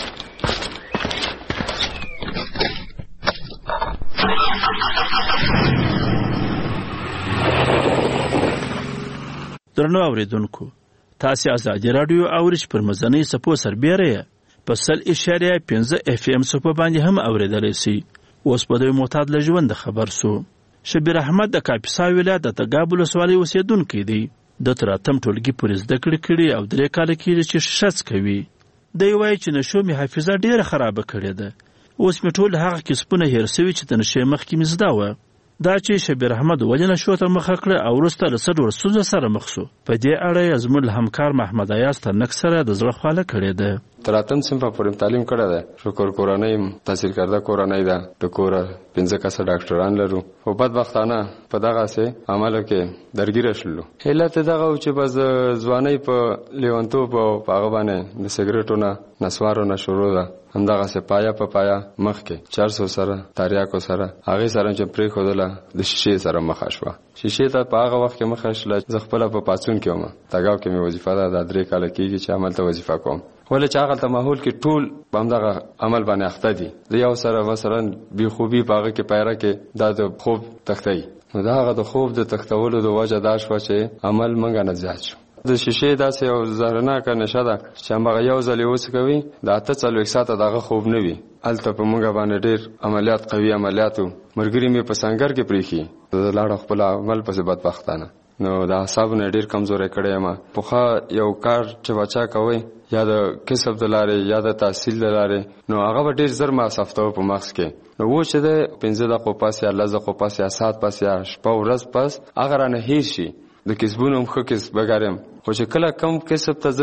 درنو اوریدونکو تاسو ازادي رادیو اورش پر مزنی سپو سربېره په 100.5 FM سپو باندې هم اوریدلای شئ اوس په دې معتاد لژوند خبر سو شبیر احمد د کاپیسا ولایت د تګابل سوالي اوسیدونکو دی د تراتم ټولګي پر زده کړې او درې کال کې چې شڅ کوي دی وایي چې نشو می حافظه ډیره خراب کړې ده اوس می ټول هغه کسبونه هیر سوي چې د نشه مخ کې مزدا و دا چې شبیر احمد ولنه شو ته مخ کړ او ورسته له سر ورسوزه سره مخ شو په دې اړه زموږ همکار محمد ایاز تر نک سره د زړه خواله کړې ده تراتم صنف پورې تعلیم کړه ده شکر کورنۍ تحصیل کرده کورنۍ ده ټکور 15 کسه ډاکټران لرو او بدبختانه په دغه سه عملو کې درګیره شلو علت دغه چې بس ځواني په لیونتوب او هغه باندې د سیګریټونو نسوارو نه شروع ده همدغه سه پایا مخ کې 400 سره تاریاکو سره هغه سره چې پرې خودله د شیشې سره مخ شوه شیشې ته په هغه وخت کې مخ شله ځ خپل په پاتون کې ومه تاګاو کې مې وظیفه ده د 3 کال کېږي چې عمل ته وظیفه کوم ولې چې هغه ته ماحول کې ټول همدغه عمل باندې اخته دي د یو سره مثلا بی خوبي پاغه کې پیره کې د خوب تختای نو دا هغه د خوب د تختولو د وجه دا شو چې عمل منګه نه زیات شو د شیشې داسې یو زهرناکه نشه ده چې هغه یو ځل اوس کوي د 48 ساعته دغه خوب نه وي الته په مونږ باندې ډېر عملیات قوي عملیاتو مرګري مې په سنگر کې پریخي د لاړ خپل عمل پسې بدبختانه نو دا حساب نه ډېر کمزورې کړې ما په یو کار چې بچا کوي یا د کسب د لارې یا د تحصیل د لارې نو هغه ډېر زر ما صفتو په مخ کې نو و چې د 15 دقیقو پاس یا 10 دقیقو پاس یا ساعت پاس یا شپه ورځ پاس هغه نه هیر شي د کسبونو مخ کې بګارم خو چې کله کم کسب ته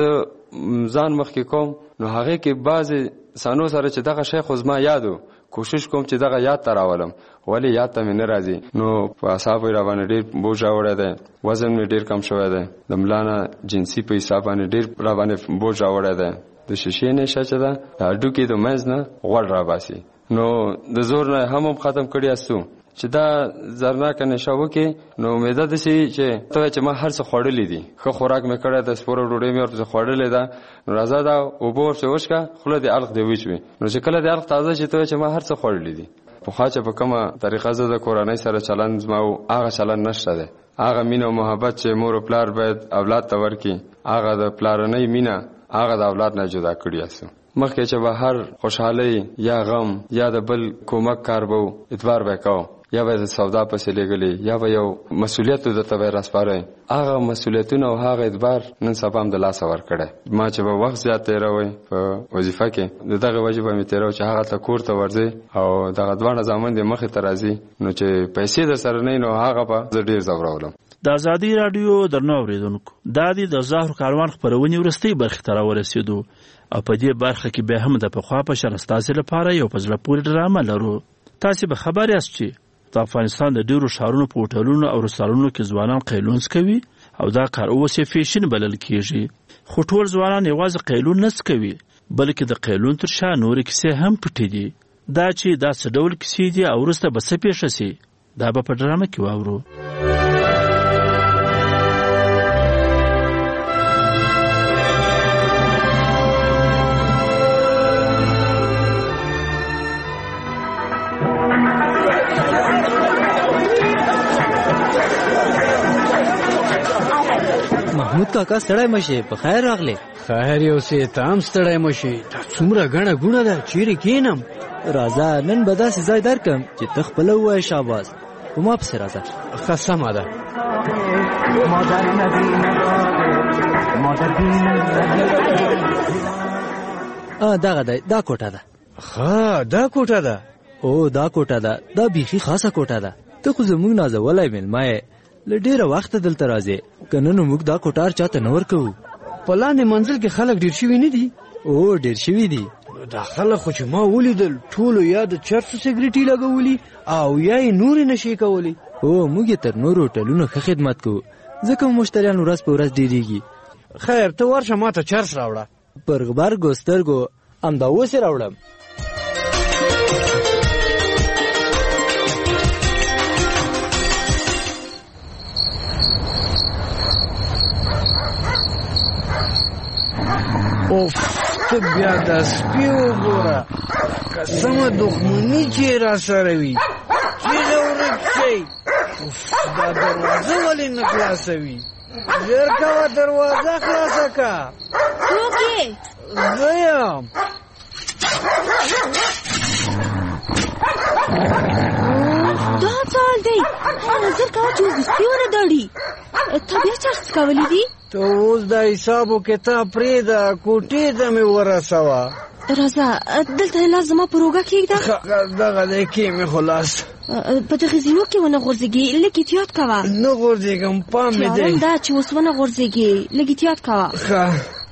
ځان مخ کې کوم نو هغه کې بعضی سانو سره چې دغه شیخ زما یادو کوشش کوم چې دغه یاد تراولم ولی یاد ته مې نه راځي نو په حساب را باندې ډېر بوج راوړی دی وزن مې ډېر کم شوی دی د ملانا جنسي په حساب باندې ډېر را باندې بوج راوړی دی د شیشې نشه چې ده د هډوکي د منځ نه غوړ راباسي نو د زور نه هم ختم کړی استو چې دا زرناکه نشه وکړي نو امیده ده چې ته چې ما هر څه خوړلې دي ښه خوراک مې کړی د سپوره ډوډۍ مې ورپسې خوړلې ده نو راځه دا اوبه ورپسې وچکه خوله دې الخ دې وچوي نو چې کله دې الخ تازه شي ته چې ما هر څه خوړلې دي پخوا چې په کومه طریقه زه د کورنۍ سره چلند زما هغه چلند نشته دی هغه مینه او محبت چې مور او پلار باید اولاد ته ورکړي هغه د پلارنۍ مینه هغه د اولاد نه جدا کړي است مخکې چې به هر خوشحالي یا غم یا د بل کومک کار به اعتبار وکاو یا به سودا پسې لګلې یا به یو مسولیت د تبع راسپاره هغه مسولیتونه او هغه اعتبار نن سبا هم د لاس ور کړه ما چې به وخت زیات تیروي په وظیفه کې دغه واجب مې تیرو چې هغه ته کور ته ورځي او دغه دوه ځامن د مخه ترازی نو چې پیسې در سره نه نو هغه په ډیر زورولم د ازادي رادیو درنو اوریدونکو دا د زهر کاروان خبرونه ورستي برخه تر ورسېدو او په دې برخه کې به هم د پخوا په شرستاسي لپاره یو پزله پوری ډرامه لرو تاسو به خبر یاست چې د افغانستان د ډیرو شهرونو په هوټلونو او رستورانونو کې ځوانان قیلونس کوي او دا کار اوس یې فیشن بلل کیږي خو ټول ځوانان یوازې قیلون نه کوي بلکې د قیلون تر شا نورې کیسې هم پټې دي دا چې دا څه ډول کیسې دي او وروسته به څه پیښه سي دا به په ډرامه کې واورو. محمود کاکا ستړی مشه په خیر راغلی. خیر یو سي تام ستړی مشه. څومره غڼه ګونه ده چیرې کینم. راځه نن به داسې ځای درکم چې ته خپله ووایې شاباس. په ما پسې راځه. ښه سمه ده. دغه دی دا کوټه ده. ښه دا کوټه ده. او دا کوټه ده. دا بیخي خاصه کوټه ده. ته خو زموږ نازولی مېلمه یې. له ډېره وخته دلته راځې که نه نو موږ دا کوټار چاته نه ورکوو. په لاندې منزل کې خلک ډېر شوي نه دي؟ او ډېر شوي دي. دا خلک خو چې ما ولیدل ټولو یا د چرسو سګریټي لګولي او یا یې نورې نشې کولی. او موږ یې تر نورو هوټلونو ښه خدمت کوو ځکه مشتریان ورځ په ورځ ډېرېږي. خیر ته ورشه ما ته چرس راوړه. پر غبرګو سترګو همدا اوس یې راوړم. اوف ته بیا دا سپي وګوره قسمه دښمني چې را سره وي چیغه ورک شي. دا دروازه ولې نه خلاصوي؟ ژر کوه دروازه خلاصه که. څوک یې؟ زه یم. دا څه حال دی؟ ژر کوه چې اوس د سپي ونه داړي. تا بیا چرس کولی دي؟ ته اوس دا حساب و کتاب پرېږده کوټې ته مې ورسوه. راځه دلته لاس زما په روږه کېږده. دغه دی کې مې خو لاس په دغې زینو کې ونه غورځېږي. لږ احتیاط کوه. نه غورځېږم پام مې دی. خیالم دا چې اوس ونه غورځېږي. لږ احتیاط کوه. ښه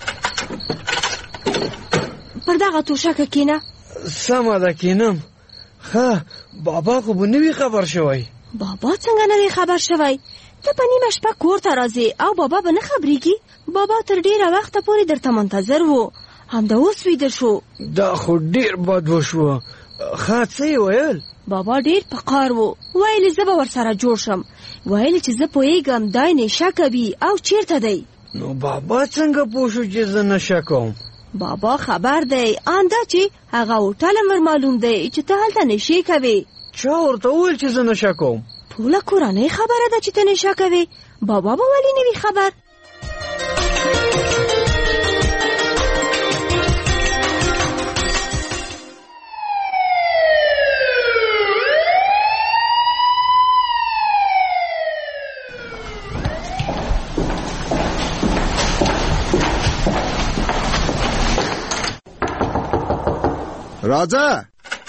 پر دغه توشکه کښېنه. سمه ده کښېنم. ښه بابا خو به نه وي خبر شوی. بابا څنګه نه وي خبر شوی؟ ته په نیمه شپه کور ته راځې او بابا به نه خبرېږي؟ بابا تر ډېره وخته پورې درته منتظر و. همدا اوس ویده شو. دا خو ډېر بد وشوه. ښه څه یې ویل؟ بابا ډېر په قار و. ویلې زه به ورسره جوړ شم. ویلې چې زه پوهېږم دی نشه کوي او چېرته دی. نو بابا څنګه پوه شو چې زه نشه کوم؟ بابا خبر دی آنده چې هغه هوټل ور معلوم دی چې ته هلته نشې کوې. چا ورته وویل چې زه نشه کوم؟ ټوله کورنۍ خبره ده چې ته نشه کوې. بابا به ولې نه وي خبر؟ راځه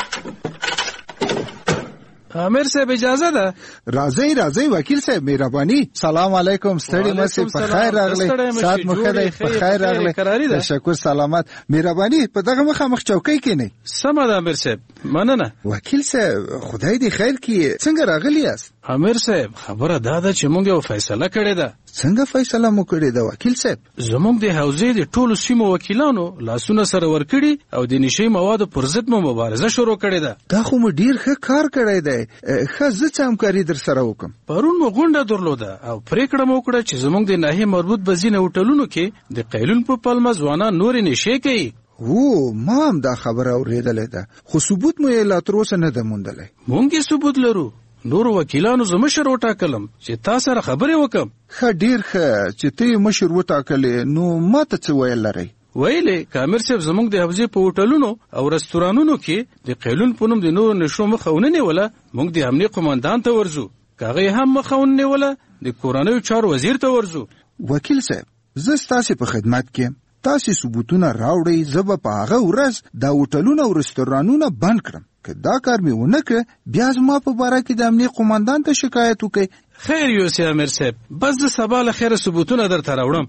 امیر صاحب اجازه ده؟ راځئ وکیل صاحب مهرباني. سلام علیکم. ستړي مشه په خیر راغلی. سات مو ښه دی؟ په خیر راغلی. تشکر سلامت. مهرباني په دغه مخامخ چوکۍ کېنئ. سمه ده امیر صاحب مننه. وکیل صاحب خدای دې خیر کړي. څنګه راغلی یاست؟ امیر صاحب خبره دا ده چې موږ یو فیصله کړې ده. څنګه فیصله مو کړې ده وکیل صاحب؟ زموږ د حوزې د ټولو سیمو وکیلانو لاسونه سره ورکړي او د نشي موادو پر ضد مو مبارزه شروع کړې ده. دا خو مو ډیر ښه کار کړی دی. ښه زه څه همکاري در سره وکم؟ پرون مو غونډه درلوده او پریکړه مو وکړه چې زموږ د ناحیې مربوط بزینه هوټلونو کې د قیلون په پلمه ځوانان نورې نشي کوي. او ما هم دا خبره اورېدلې ده خو ثبوت مو یې لا تر اوسه نه ده موندلی. مونږ یې ثبوت لرو. نورو وکیلانو زه مشر وټاکلم چې تا سره خبرې وکم. ښه ډېر ښه چې ته یې مشر وټاکلې. نو ما ته څه ویل لرئ؟ ویلې کامر صاحب زموږ د حوزې په هوټلونو او رستورانونو کې د قیلون په نوم د نورو نشو مخه ونه نیوله. موږ د امنیه قومندان ته ورځو. که هغه هم مخه ونه نیوله د کورنیو چارو وزیر ته ورځو. وکیل صاحب زه ستاسې په خدمت کې یم. تاسې ثبوتونه راوړئ. زه به په هغه ورځ دا هوټلونه او رستورانونه بند کړم. که دا کار مې ونه کړ بیا زما په باره کې د امنیه قومندان ته شکایت وکړئ. خیر یوسف امیر صاحب بس د سبا له خیره ثبوتونه درته راوړم.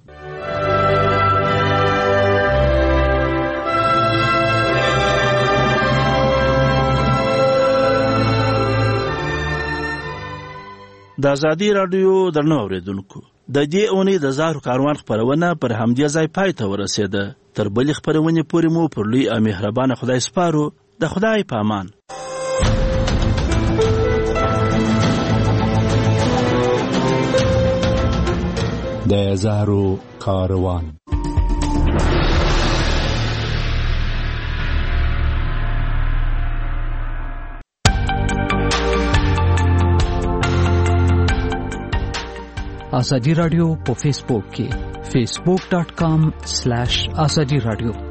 د ازادي راډیو درنو اوریدونکو د دې اونۍ د زهرو کاروان خپرونه پر همدې ځای پای ته ورسېده. تر بلې خپرونې پورې مو پر لوی او مهربانه خدای سپارو. د خدای په امان. د زهرو کاروان. آزادی رادیو په فیسبوک کې facebook.com/azadi radio